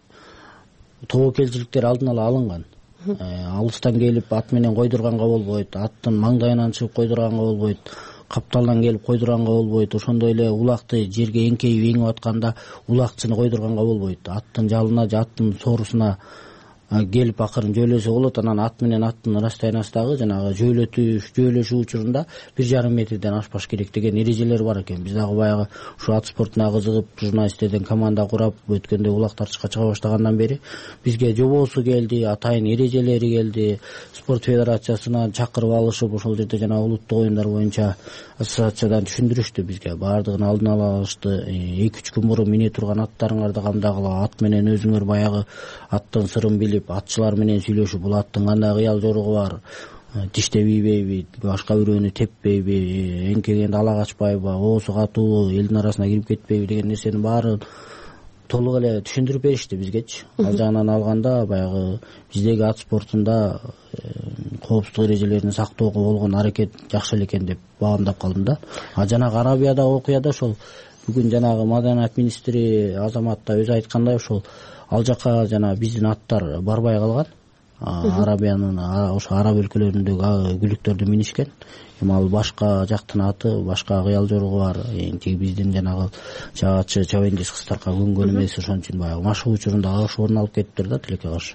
тобокелчиликтер алдын ала алынган. Алыстан келип ат менен койдурганга болбойт, аттын маңдайынан чыгып койдурганга болбойт, капталдан келип койдурганга болбойт. Ошондой эле улакты жерге эңкейип эңип атканда улакчыны койдурганга болбойт. Аттын жалына же аттын соорусуна келип акырын жөйлөсө болот. Анан ат менен аттын расстояниясындагы жанагы жөйлөтүш, жөйлөшүү учурунда бир жарым метрден ашпаш керек деген эрежелер бар экен. Биз дагы баягы ушу ат спортуна кызыгып, журналисттерден команда курап өткөндө улак тартышка чыга баштагандан бери бизге жобосу келди, атайын эрежелери келди. Спорт федерациясына чакырып алышып, ошол жерде жана улуттук оюндар боюнча ассоциациядан түшүндүрүштү бизге. Баардыгын алдын ала алышты. эки үч күн мурун мине турган аттарыңарды камдагыла, ат менен өзүңөр баягы аттын сырын билип, атчылар менен сүйлөшүп, бул аттын кандай кыял жоругу бар, тиштебейби, башка бирөөнү теппейби, эңкегенде ала качпайбы, оосу катуу, элдин арасына кирип кетпейби деген нерсенин баарын толук эле түшүндүрүп беришти бизгечи. Ал жагынан алганда баягы биздеги ат спортунда коопсуздук эрежелерин сактоого болгон аракет жакшы эле экен деп баамдап калдым да. А жанагы Арабиядагы окуяда ошол бүгүн жанагы маданият министри Азамат да өзү айткандай, ошол ал жака жана биздин аттар барбай калган. Арабиянын ошо араб өлкөлөрүндөгү күлүктөрдү минишкен. Эми ал башка жактын аты, башка кыял жоругу бар. Тиги биздин жанагы чаагачы чабендиз кыздарга көнгөн эмес, ошон үчүн баягы машыгуу учурунда аш орун алып кетиптир да тилекке каршы.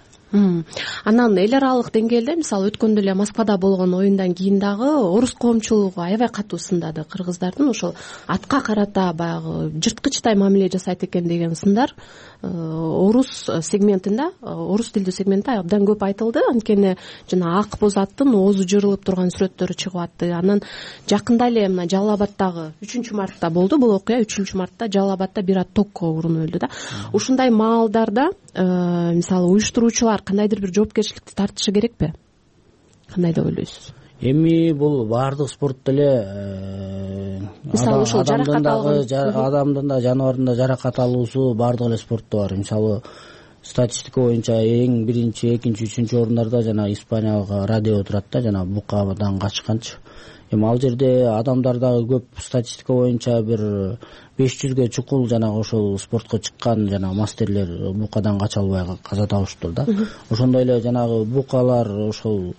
Анан эл аралык деңгээлде мисалы өткөндө эле Москвада болгон оюндан кийин дагы орус коомчулугу аябай катуу сындады. Кыргыздардын ошол атка карата баягы жырткычтай мамиле жасайт экен деген сындар орус сегментинде, орус тилдүү сегментте абдан көп айтылды. Анткени жана ак боз аттын оозу жырылып турган сүрөттөрү чыгып атты. Анан жакында эле мына Жалал Абадтагы үчүнчү мартта болду бул окуя. үчүнчү мартта Жалал Абадта бир ат токко урунуп өлдү да. Ушундай маалдарда мисалы уюштуруучулар кандайдыр бир жоопкерчиликти тартышы керекпи? Кандай деп ойлойсуз? Эми бул баардык спортто эле мисалы ушул жаракат алган адамдын да жаныбардын да жаракат алуусу баардык эле спортто бар. Мисалы статистика боюнча эң биринчи, экинчи, үчүнчү орундарда жана Испаниялык радио турат да, жана букадан качканчы. Эми ал жерде адамдар дагы көп. Статистика боюнча бир беш жүзгө чукул жанагы ошол спортко чыккан жана мастерлер букадан кача албай каза табыштыр да. Ошондой эле жанагы букалар ошол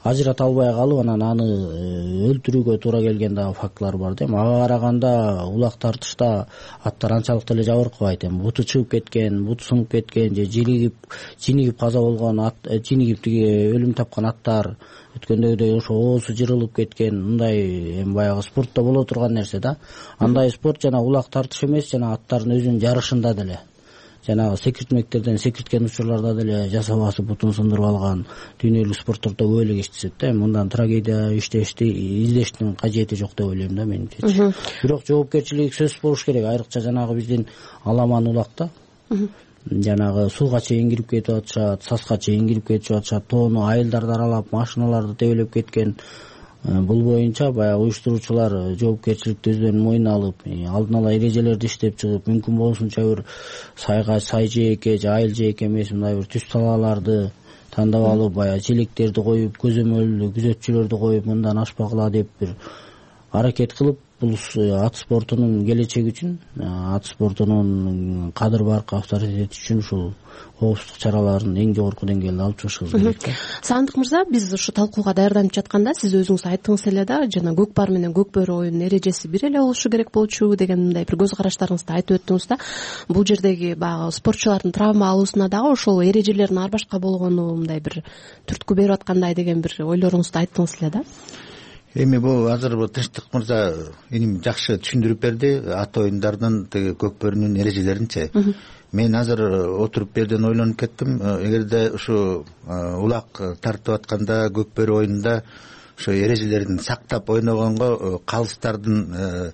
ажырата албай калып анан аны өлтүрүүгө туура келген дагы фактылар бар да. Эми ага караганда улак тартышта аттар анчалык деле жабыркабайт. Эми буту чыгып кеткен, буту сынып кеткен же жинигип жинигип каза болгон ат, жинигип тиги өлүм тапкан аттар, өткөндөгүдөй ошо оозу жырылып кеткен, мындай эми баягы спортто боло турган нерсе да. Андай спорт жана улак тартыш эмес, жана аттардын өзүнүн жарышында деле, жанагы секиртмектерден секирткен учурларда деле жасап басып бутун сындырып алган дүйнөлүк спорттордо көп эле кездешет да. Мындан трагедия иштешти издештин кажети жок деп ойлойм да менимче. Бирок жоопкерчилик сөзсүз болуш керек, айрыкча жанагы биздин аламан улакта жанагы сууга чейин кирип кетип атышат, саска чейин кирип кетип атышат, тоону айылдарды аралап машиналарды тебелеп кеткен. Бул боюнча баягы уюштуруучулар жоопкерчиликти өздөрүнүн мойнуна алып, алдын ала эрежелерди иштеп чыгып, мүмкүн болушунча бир сайга сай жээкке же айыл жээкке эмес мындай бир түз талааларды тандап алып, баягы желектерди коюп, көзөмөлдүү күзөтчүлөрдү коюп, мындан ашпагыла деп бир аракет кылып, бул ат спортунун келечеги үчүн, ат спортунун кадыр баркы авторитети үчүн ушул коопсуздук чараларын эң жогорку деңгээлде алып чыгышыбыз керек. Саандык мырза, биз ушу талкууга даярданып жатканда сиз өзүңүз айттыңыз эле да, жана көкпар менен көкбөрү оюнунун эрежеси бир эле болушу керек болчу деген мындай бир көз караштарыңызды айтып өттүңүз да. Бул жердеги баягы спортчулардын травма алуусуна дагы ошол эрежелердин ар башка болгону мындай бир түрткү берип аткандай деген бир ойлоруңузду айттыңыз эле да. Эми бул азыр Тынчтык мырза эним жакшы түшүндүрүп берди ат оюндардын тиги көкбөрүнүн эрежелеринчи. Мен азыр отуруп берден ойлонуп кеттим. Эгерде ушу улак тартып атканда көкбөрү оюнунда ошо эрежелерин сактап ойногонго калыстардын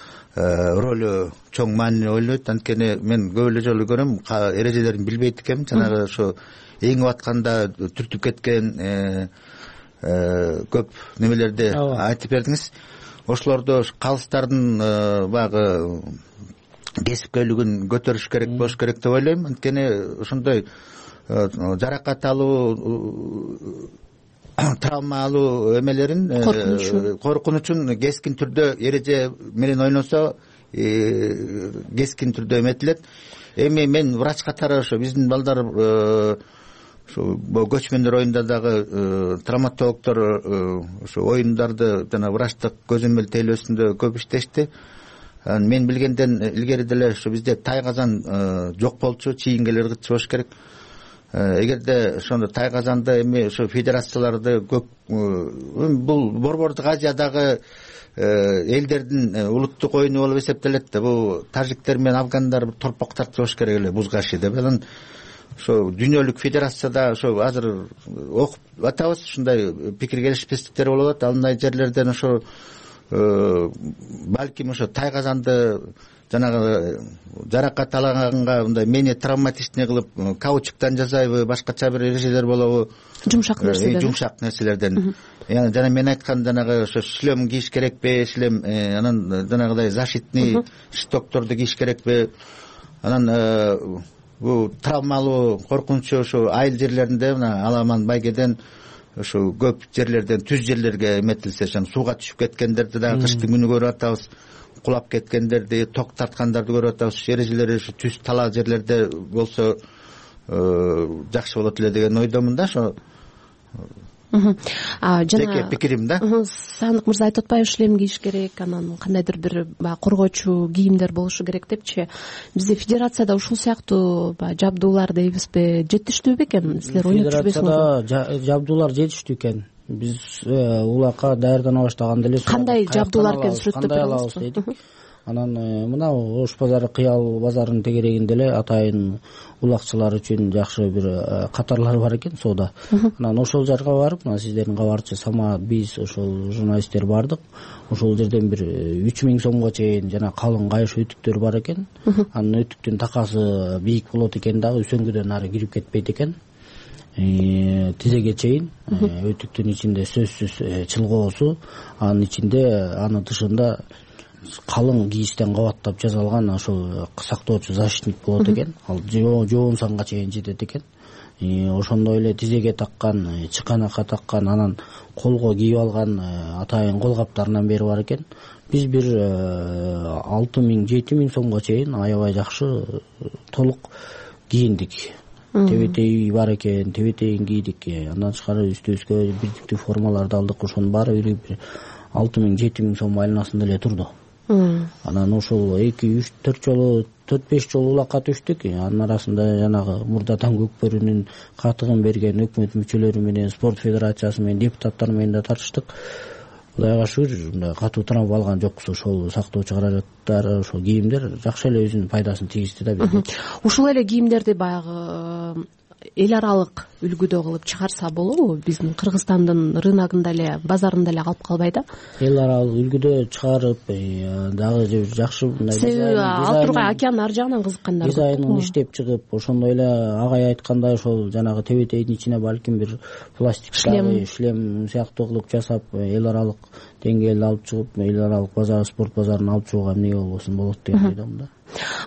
ролу чоң маани ойлойт. Анткени мен көп эле жолу көрөм, эрежелерин билбейт экенмин. Жанагы ошо эңип атканда түртүп кеткен көп немелерди айтып бердиңиз. Ошолордо калыстардын баягы кесипкөйлүгүн көтөрүш керек болуш керек деп ойлойм. Анткени ошондой жаракат алуу, травма алуу эмелерин, коркунучун кескин түрдө эреже менен ойносо кескин түрдө эметилет. Эми мен врач катары ошо биздин балдар ошо көчмөндөр оюнда дагы травматологдор ошо оюндарды жана врачтык көзөмөл тейлөөсүндө көп иштешти. Мен билгенден илгери деле ошо бизде тайказан жок болчу, чийингелер кытчы болуш керек. Эгерде ошондо тайказанды эми ошо федерацияларды көп, бул Борбордук Азиядагы элдердин улуттук оюну болуп эсептелет да. Бул тажиктер менен афгандар торпок тартып болуш керек эле, бузгаши деп. Анан ошо дүйнөлүк федерацияда ошо азыр окуп атабыз, ушундай пикир келишпестиктер болуп атат. Андай жерлерден ошо балким ошо тайказанды жанагы жаракат алганга мындай мени травматичный кылып каучуктан жасайбы, башкача бир эрежелер болобу, жумшак нерселерден жумшак нерселерден. Жана мен айткан жанагы ошо шлем кийиш керекпи, шлем, анан жанагыдай защитный штокторду кийиш керекпи, анан бул травмалуу коркунучу ошо айыл жерлеринде мына Аламан байгеден ошо көп жерлерден түз жерлерге эметилсе, жана сууга түшүп кеткендерди дагы кыштын күнү көрүп атабыз, кулап кеткендерди, ток тарткандарды көрүп атабыз. Эрежелери ошо түз талаа жерлерде болсо жакшы болот эле деген ойдомун да. Ошо жеке пикирим да. Саандык мырза айтып атпайбы, шлем кийиш керек, анан кандайдыр бир баягы коргоочу кийимдер болушу керек депчи. Бизде федерацияда ушул сыяктуу баягы жабдуулар дейбизби, жетиштүү бекен? Силер ойноп жүрбөсүңүзбү? Федерацияда жабдуулар жетиштүү экен. Биз улакка даярдана баштаганда эле кандай жабдуулар экенин сүрөттөп алабыз дедик. Анан мына Ош базары, Кыял базарынын тегерегинде эле атайын улакчылар үчүн жакшы бир катарлар бар экен, соода. Анан ошол жерге барып, мына сиздердин кабарчы Самат, биз ошол журналисттер бардык. Ошол жерден бир үч миң сомго чейин жана калың кайыш өтүктөр бар экен. Анын өтүктүн такасы бийик болот экен дагы, үсөңгүдөн ары кирип кетпейт экен. Тизеге чейин өтүктүн ичинде сөзсүз чылгоосу, анын ичинде, анын тышында калың кийиштен кабаттап жасалган ошол сактоочу защитник болот экен. Ал жоон санга чейин жетет экен. Ошондой эле тизеге таккан, чыканакка таккан, анан колго кийип алган атайын кол каптарынан бери бар экен. Биз бир алты миң, жети миң сомго чейин аябай жакшы толук кийиндик. тебетей бар экен, тебетейин кийдик, андан тышкары үстүбүзгө бирдиктүү формаларды алдык. Ошонун баары бири бир алты миң жети миң сом айланасында эле турду. Анан ошол эки үч төрт жолу төрт беш жолу улакка түштүк. Анын арасында жанагы мурдадан Көкбөрүнүн катыгын берген өкмөт мүчөлөрү менен, спорт федерациясы менен, депутаттар менен да тартыштык. Кудайга шүгүр, мындай катуу травма алган жокпуз. Ошол сактоочу каражаттар, ошол кийимдер жакшы эле өзүнүн пайдасын тийгизди да бизге. Ушул эле кийимдерди баягы эл аралык үлгүдө кылып чыгарса болобу? Биздин Кыргызстандын рыногунда эле, базарында эле калып калбай да? Эл аралык үлгүдө чыгарып, дагы жакшы мындай дизайн, ал тургай океандын ар жагынан кызыккандар дизайнын иштеп чыгып, ошондой эле агай айткандай ошол жанагы тебетейдин ичине балким бир пластиктагы шлем сыяктуу кылып жасап, эл аралык деңгээлде алып чыгып, эл аралык базар, спорт базарына алып чыгууга эмне болбосун болот деген ойдомун да.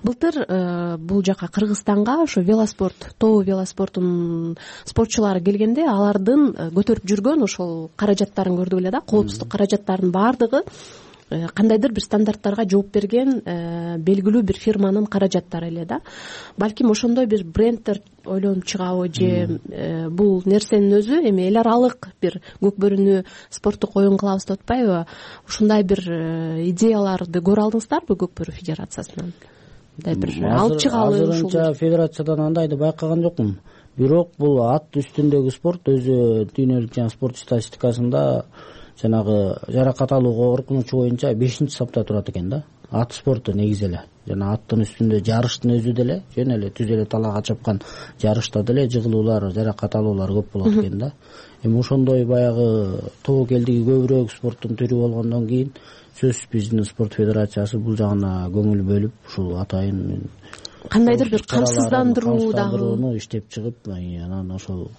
Былтыр бул жака Кыргызстанга ошо велоспорт, тоо велоспортунун спортчулары келгенде алардын көтөрүп жүргөн ошол каражаттарын көрдүк эле да, коопсуздук каражаттарынын баардыгы кандайдыр бир стандарттарга жооп берген белгилүү бир фирманын каражаттары эле да. Балким ошондой бир брендтер ойлонуп чыгабы же бул нерсенин өзү эми эл аралык бир Көкбөрүнү спорттук оюн кылабыз деп атпайбы? Ушундай бир идеяларды көрө алдыңыздарбы Көкбөрү федерациясынан? Мындай бир алып чыгалы ушул. Азырынча федерациядан андайды байкаган жокмун. Бирок бул ат үстүндөгү спорт өзү дүйнөлүк жана спорт статистикасында жанагы жаракат алууга коркунучу боюнча бешинчи сапта турат экен да. Ат спорту негизи эле. Жана аттын үстүндө жарыштын өзү деле, жөн эле түз эле талаага чапкан жарышта деле жыгылуулар, жаракат алуулар көп болот экен да. Эми ошондой баягы тобокелдиги көбүрөөк спорттун түрү болгондон кийин сөзсүз биздин спорт федерациясы бул жагына көңүл бөлүп, ушул атайын кандайдыр бир камсыздандыруу дагы иштеп чыгып, анан ошол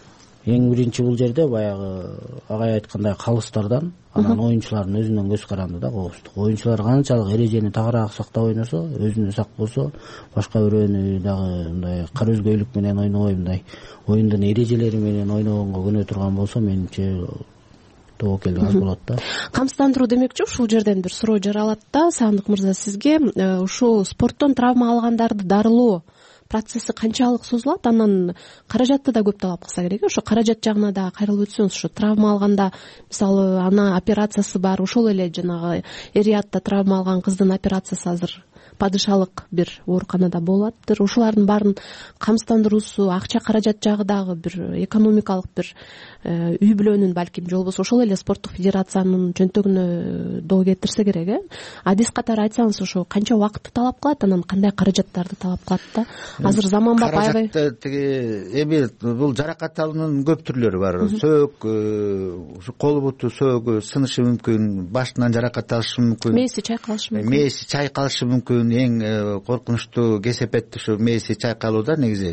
эң биринчи бул жерде баягы агай айткандай калыстардан, анан оюнчулардын өзүнөн көз каранды да коопсуздук. Оюнчулар канчалык эрежени тагыраак сактап ойносо, өзүнө сак болсо, башка бирөөнү дагы мындай кара өзгөйлүк менен ойнобой, мындай оюндун эрежелери менен ойногонго көнө турган болсо, менимче тобокелдик аз болот да. Камсыздандыруу демекчи, ушул жерден бир суроо жаралат да, Саандык мырза, сизге ушул спорттон травма алгандарды дарылоо процесси канчалык созулат? Анан каражатты да көп талап кылса керек. Ошо каражат жагына да кайрылып өтсөңүз, ошо травма алганда мисалы ана операциясы бар, ошол эле жанагы Эриятта травма алган кыздын операциясы азыр падышалык бир ооруканада болуп атыптыр. Ушулардын баарын камсыздандыруусу, акча каражат жагы дагы бир экономикалык бир үй бүлөнүн балким же болбосо ошол эле спорттук федерациянын жөнтөгүнө доо кетирсе керек, э? Адис катары айтсаңыз, ошо канча убакытты талап кылат, анан кандай каражаттарды талап кылат да? Азыр заманбап аябай тиги эми бул жаракат алуунун көп түрлөрү бар. Сөөк, ушу кол буту сөөгү сынышы мүмкүн, башынан жаракат алышы мүмкүн, мээси чайкалышы мүмкүн. Мээси чайкалышы мүмкүн. Эң коркунучтуу кесепет ушу мээси чайкалуу да негизи.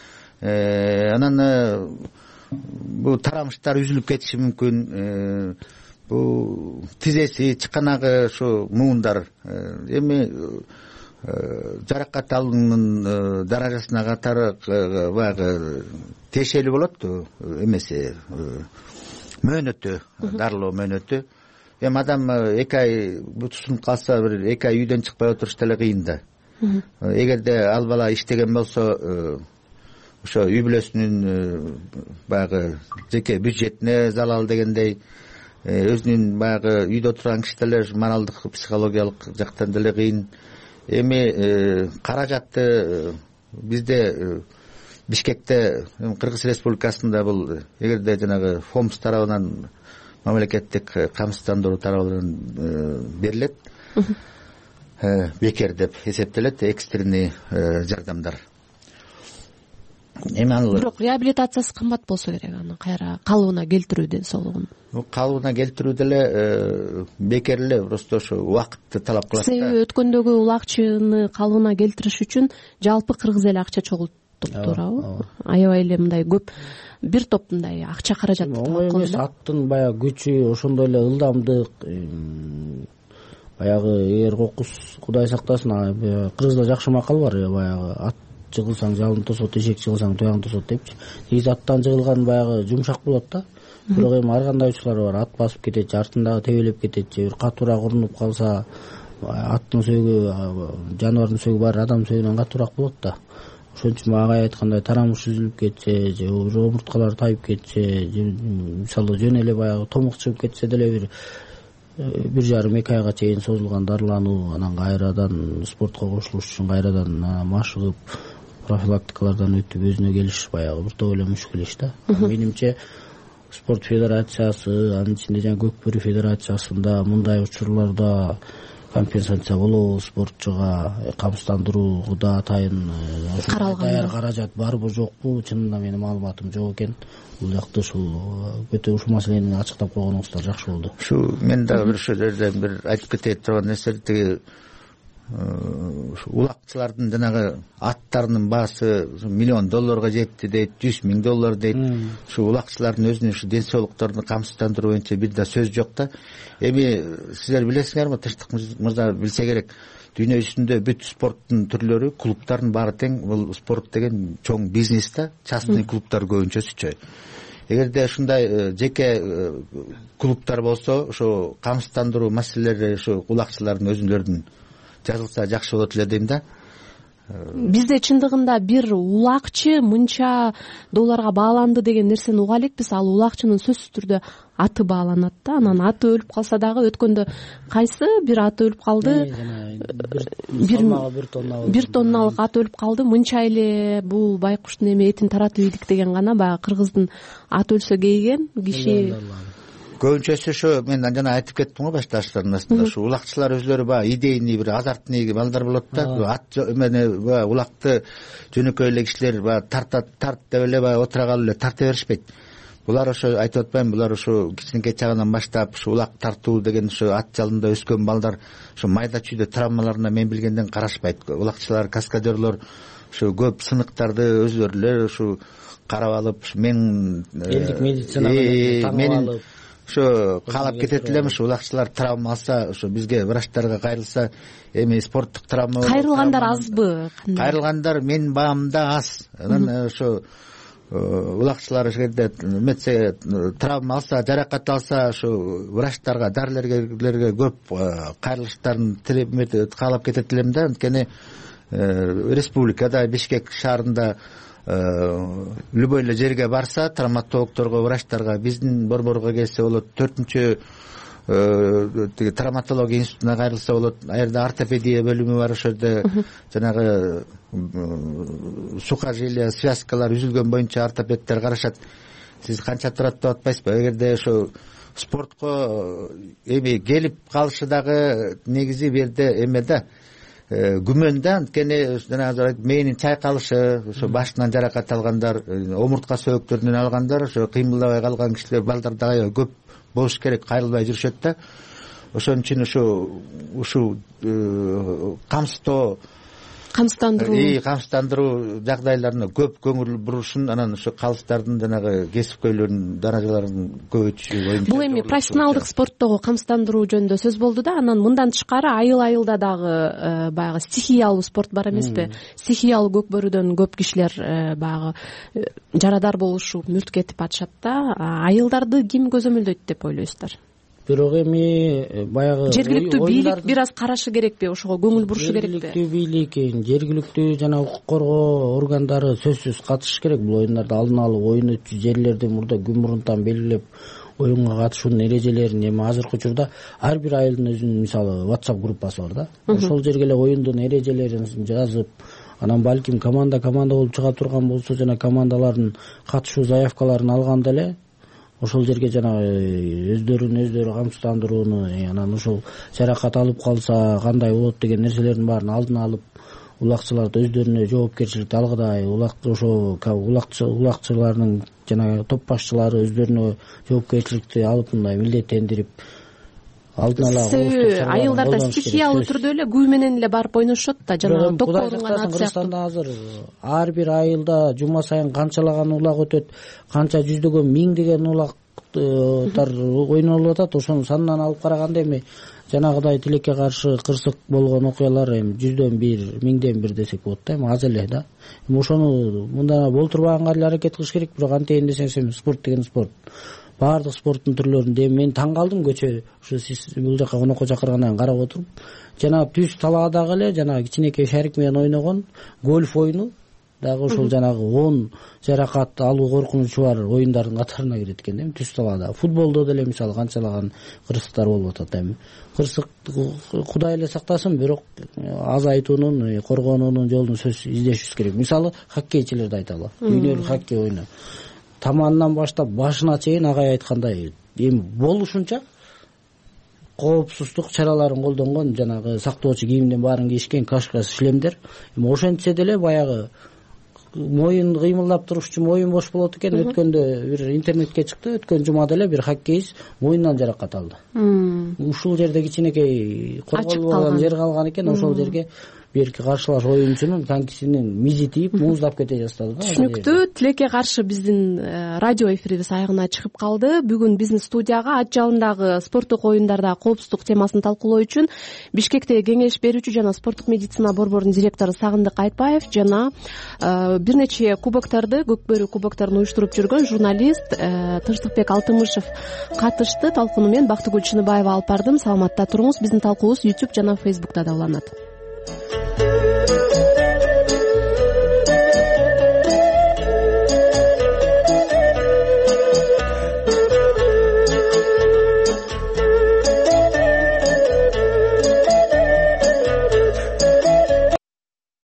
Анан бул тарамыштар үзүлүп кетиши мүмкүн. Бул тизеси, чыканагы ушу муундар. Эми жаракат алуунун даражасына катары баягы тиешелүү болот эмеси, мөөнөтү, дарылоо мөөнөтү. Эми адам эки ай бутусунуп калса, бир эки ай үйдөн чыкпай отуруш деле кыйын да. Эгерде ал бала иштеген болсо, ошо үй бүлөсүнүн баягы жеке бюджетине залал дегендей, өзүнүн баягы үйдө турган киши деле моралдык, психологиялык жактан деле кыйын. Эми каражатты бизде Бишкекте, Кыргыз Республикасында бул эгерде жанагы ФОМС тарабынан, мамлекеттик камсыздандыруу тарабынан берилет, бекер деп эсептелет, экстренный жардамдар. Эми ал бирок реабилитациясы кымбат болсо керек, аны кайра калыбына келтирүү ден соолугун. Калыбына келтирүү деле бекер эле, просто ошо убакытты талап кылат да. Себеби өткөндөгү улакчыны калыбына келтириш үчүн жалпы кыргыз эли акча чогултуп турабы? Аябай эле мындай көп бир топ мындай акча каражат талап кылды да. Аттын баягы күчү, ошондой эле ылдамдык, баягы эгер кокус Кудай сактасын, кыргызда жакшы макал бар, баягы ат жыгылсаң жалын тосот, эшек жыгылсаң туяң тосот депчи. Негизи аттан жыгылган баягы жумшак болот да. Бирок эми ар кандай учурлар бар, ат басып кетет, артындагы тебелеп кетет, же бир катуураак урунуп калса, аттын сөөгү, жаныбардын сөөгү бар, адам сөөгүнөн катуураак болот да. ошон үчүн агай айткандай тарамыш үзүлүп кетсе же омурткалар тайып кетсе же мисалы жөн эле баягы томук чыгып кетсе деле бир бир жарым эки айга чейин созулган дарылануу, анан кайрадан спортко кошулуш үчүн кайрадан машыгып профилактикалардан өтүп өзүнө келиш баягы бир топ эле мушкул иш да. Менимче спорт федерациясы, анын ичинде жана Көкбөрү федерациясында мындай учурларда компенсация болобу, спортчуга камсыздандырууда атайын даяр каражат барбы жокпу, чынында менин маалыматым жок экен. Бул жакты ушул өтө ушул маселени ачыктап койгонуңуздар жакшы болду. Ушу мен дагы бир ошол жерден бир айтып кетейин турган нерсе, тиги улакчылардын жанагы аттарынын баасы миллион долларга жетти дейт, жүз миң доллар дейт. Ушу улакчылардын өзүнүн ушу ден соолуктарын камсыздандыруу боюнча бир да сөз жок да. Эми сиздер билесиңерби, Тынчтык мырза билсе керек, дүйнө жүзүндө бүт спорттун түрлөрү, клубтардын баары тең. Бул спорт деген чоң бизнес да, частный клубтар көбүнчөсүчө. Эгерде ушундай жеке клубтар болсо, ошо камсыздандыруу маселелери ошо улакчылардын өзүлөрүнүн жазылса жакшы болот эле дейм да. Бизде чындыгында бир улакчы мынча долларга бааланды деген нерсени уга элекпиз. Ал улакчынын сөзсүз түрдө аты бааланат да. Анан аты өлүп калса дагы өткөндө кайсы бир аты өлүп калды, бир тонналык аты өлүп калды, мынча эле бул байкуштун эми этин таратып ийдик деген гана баягы кыргыздын аты өлсө кейген киши. Көбүнчөсү ошо мен жана айтып кеттим го башташların астында, ушу улакчылар өзлөрү баягы идейный бир азартный балдар болот да. Ат эмени улакты жөнөкөй эле кишилер баягы тартат, тарт деп эле баягы отура калып эле тарта беришпейт. Булар ошо айтып атпайм, булар ошо кичинекей чагынан баштап ушу улак тартуу деген ошо ат жалында өскөн балдар ошо майда чүйдө травмаларына мен билгенден карашпайт. Улакчылар, каскадерлор ошо көп сыныктарды өзлөрү эле ушу карап алып, мен элдик медицинаны таңып алып ошо каалап кетет элем. Ушу улакчылар травма алса, ошо бизге врачтарга кайрылса, эми спорттук травма кайрылгандар азбы? Кайрылгандар менин баамда аз. Анан ошо улакчылар ошерде метсе травма алса, жаракат алса, ошо врачтарга, дарылерге көп кайрылыштарын каалап кетет элем да. Анткени республикада, Бишкек шаарында любой эле жерге барса, травматологторго, врачтарга, биздин борборго келсе болот, төртүнчү тиги травматология институтуна кайрылса болот. Ал жерде ортопедия бөлүмү бар, ошол жерде жанагы сухожилия, связкалар үзүлгөн боюнча ортопедтер карашат. Сиз канча турат деп атпайсызбы? Эгерде ошо спортко эми келип калышы дагы негизи бу жерде эме да, күмөн да. Анткени жанагы мээнин чайкалышы, ошо башынан жаракат алгандар, омуртка сөөктөрүнөн алгандар, ошо кыймылдабай калган кишилер, балдар дагы көп болуш керек, кайрылбай жүрүшөт да. Ошон үчүн ушу ушул камсыздоо, камсыздандыруу камсыздандыруу жагдайларына көп көңүл бурушун, анан ошо калыстардын жанагы кесипкөйлөрүнүн даражаларын көбөйтүшү боюнча. Бул эми профессионалдык спорттогу камсыздандыруу жөнүндө сөз болду да. Анан мындан тышкары айыл айылда дагы баягы стихиялуу спорт бар эмеспи? Стихиялуу көкбөрүдөн көп кишилер баягы жарадар болушуп, мүрт кетип атышат да. Айылдарды ким көзөмөлдөйт деп ойлойсуздар? Бирок эми баягы жергиликтүү бийлик бир аз карашы керекпи, ошого көңүл бурушу керекпи? Жергиликтүү бийлик, жергиликтүү жана укук коргоо органдары сөзсүз катышыш керек. Бул оюндарда алдын алып оюн өтчү жерлерди мурда күн мурунтан белгилеп, оюнга катышуунун эрежелерин эми азыркы учурда ар бир айылдын өзүнүн мисалы WhatsApp группасы бар да. Ошол жерге эле оюндун эрежелерин жазып, анан балким команда команда болуп чыга турган болсо, жана командалардын катышуу заявкаларын алганда эле ошол жерге жана өздөрүн өздөрү камсыздандырууну, анан ошол жаракат алып калса кандай болот деген нерселердин баарын алдын алып, улакчыларды өздөрүнө жоопкерчиликти алгыдай, улакчы ошо улакчылардын жана топ башчылары өздөрүнө жоопкерчиликти алып, мындай милдеттендирип алдын ала айылдарда стихиялуу түрдө эле күү менен эле барып ойношот да, жана топко урунган ат сыяктуу. Азыр ар бир айылда жума сайын канчалаган улак өтөт, канча жүздөгөн миңдеген улактар ойнолуп атат. Ошонун санынан алып караганда эми жанагыдай тилекке каршы кырсык болгон окуялар эми жүздөн бир, миңден бир десек болот да, эми аз эле да. Эми ошону мындай болтурбаганга эле аракет кылыш керек. Бирок антейин десеңиз эми спорт деген спорт. Баардык спорттун түрлөрүндө эми мен таң калдым, көчө ушу сиз бул жака конокко чакыргандан карап отуруп, жана түз талаадагы эле жана кичинекей шарик менен ойногон гольф оюну дагы ошол жанагы он жаракат алуу коркунучу бар оюндардын катарына кирет экен эми түз талаада. Футболдо деле мисалы канчалаган кырсыктар болуп атат эми. Кырсык Кудай эле сактасын, бирок азайтуунун, коргонуунун жолун сөзсүз издешибиз керек. Мисалы хоккейчилерди айталы. Дүйнөлүк хоккей оюну таманынан баштап башына чейин агай айткандай эми болушунча коопсуздук чараларын колдонгон, жанагы сактоочу кийимдин баарын кийишкен, кашка шлемдер. Эми ошентсе деле баягы моюн кыймылдап турушчу моюн бош болот экен. Өткөндө бир интернетке чыкты, өткөн жумада эле бир хоккейист моюндан жаракат алды. Ушул жерде кичинекей корголуп алган жер калган экен. Ошол жерге берки каршылаш оюнчунун конькисинин мизи тийип мууздап кете жаздады да. Түшүнүктүү. Тилекке каршы биздин радио эфирибиз аягына чыгып калды. Бүгүн биздин студияга ат жалындагы спорттук оюндарда коопсуздук темасын талкуулоо үчүн Бишкекте кеңеш берүүчү жана спорттук медицина борборунун директору Сагындык Айтбаев жана бир нече кубоктарды, көкбөрү кубоктарын уюштуруп жүргөн журналист Тынчтыкбек Алтымышев катышты. Талкууну мен Бактыгүл Чыныбаева алып бардым. Саламатта туруңуз. Биздин талкуубуз YouTube жана Facebook'та да уланат.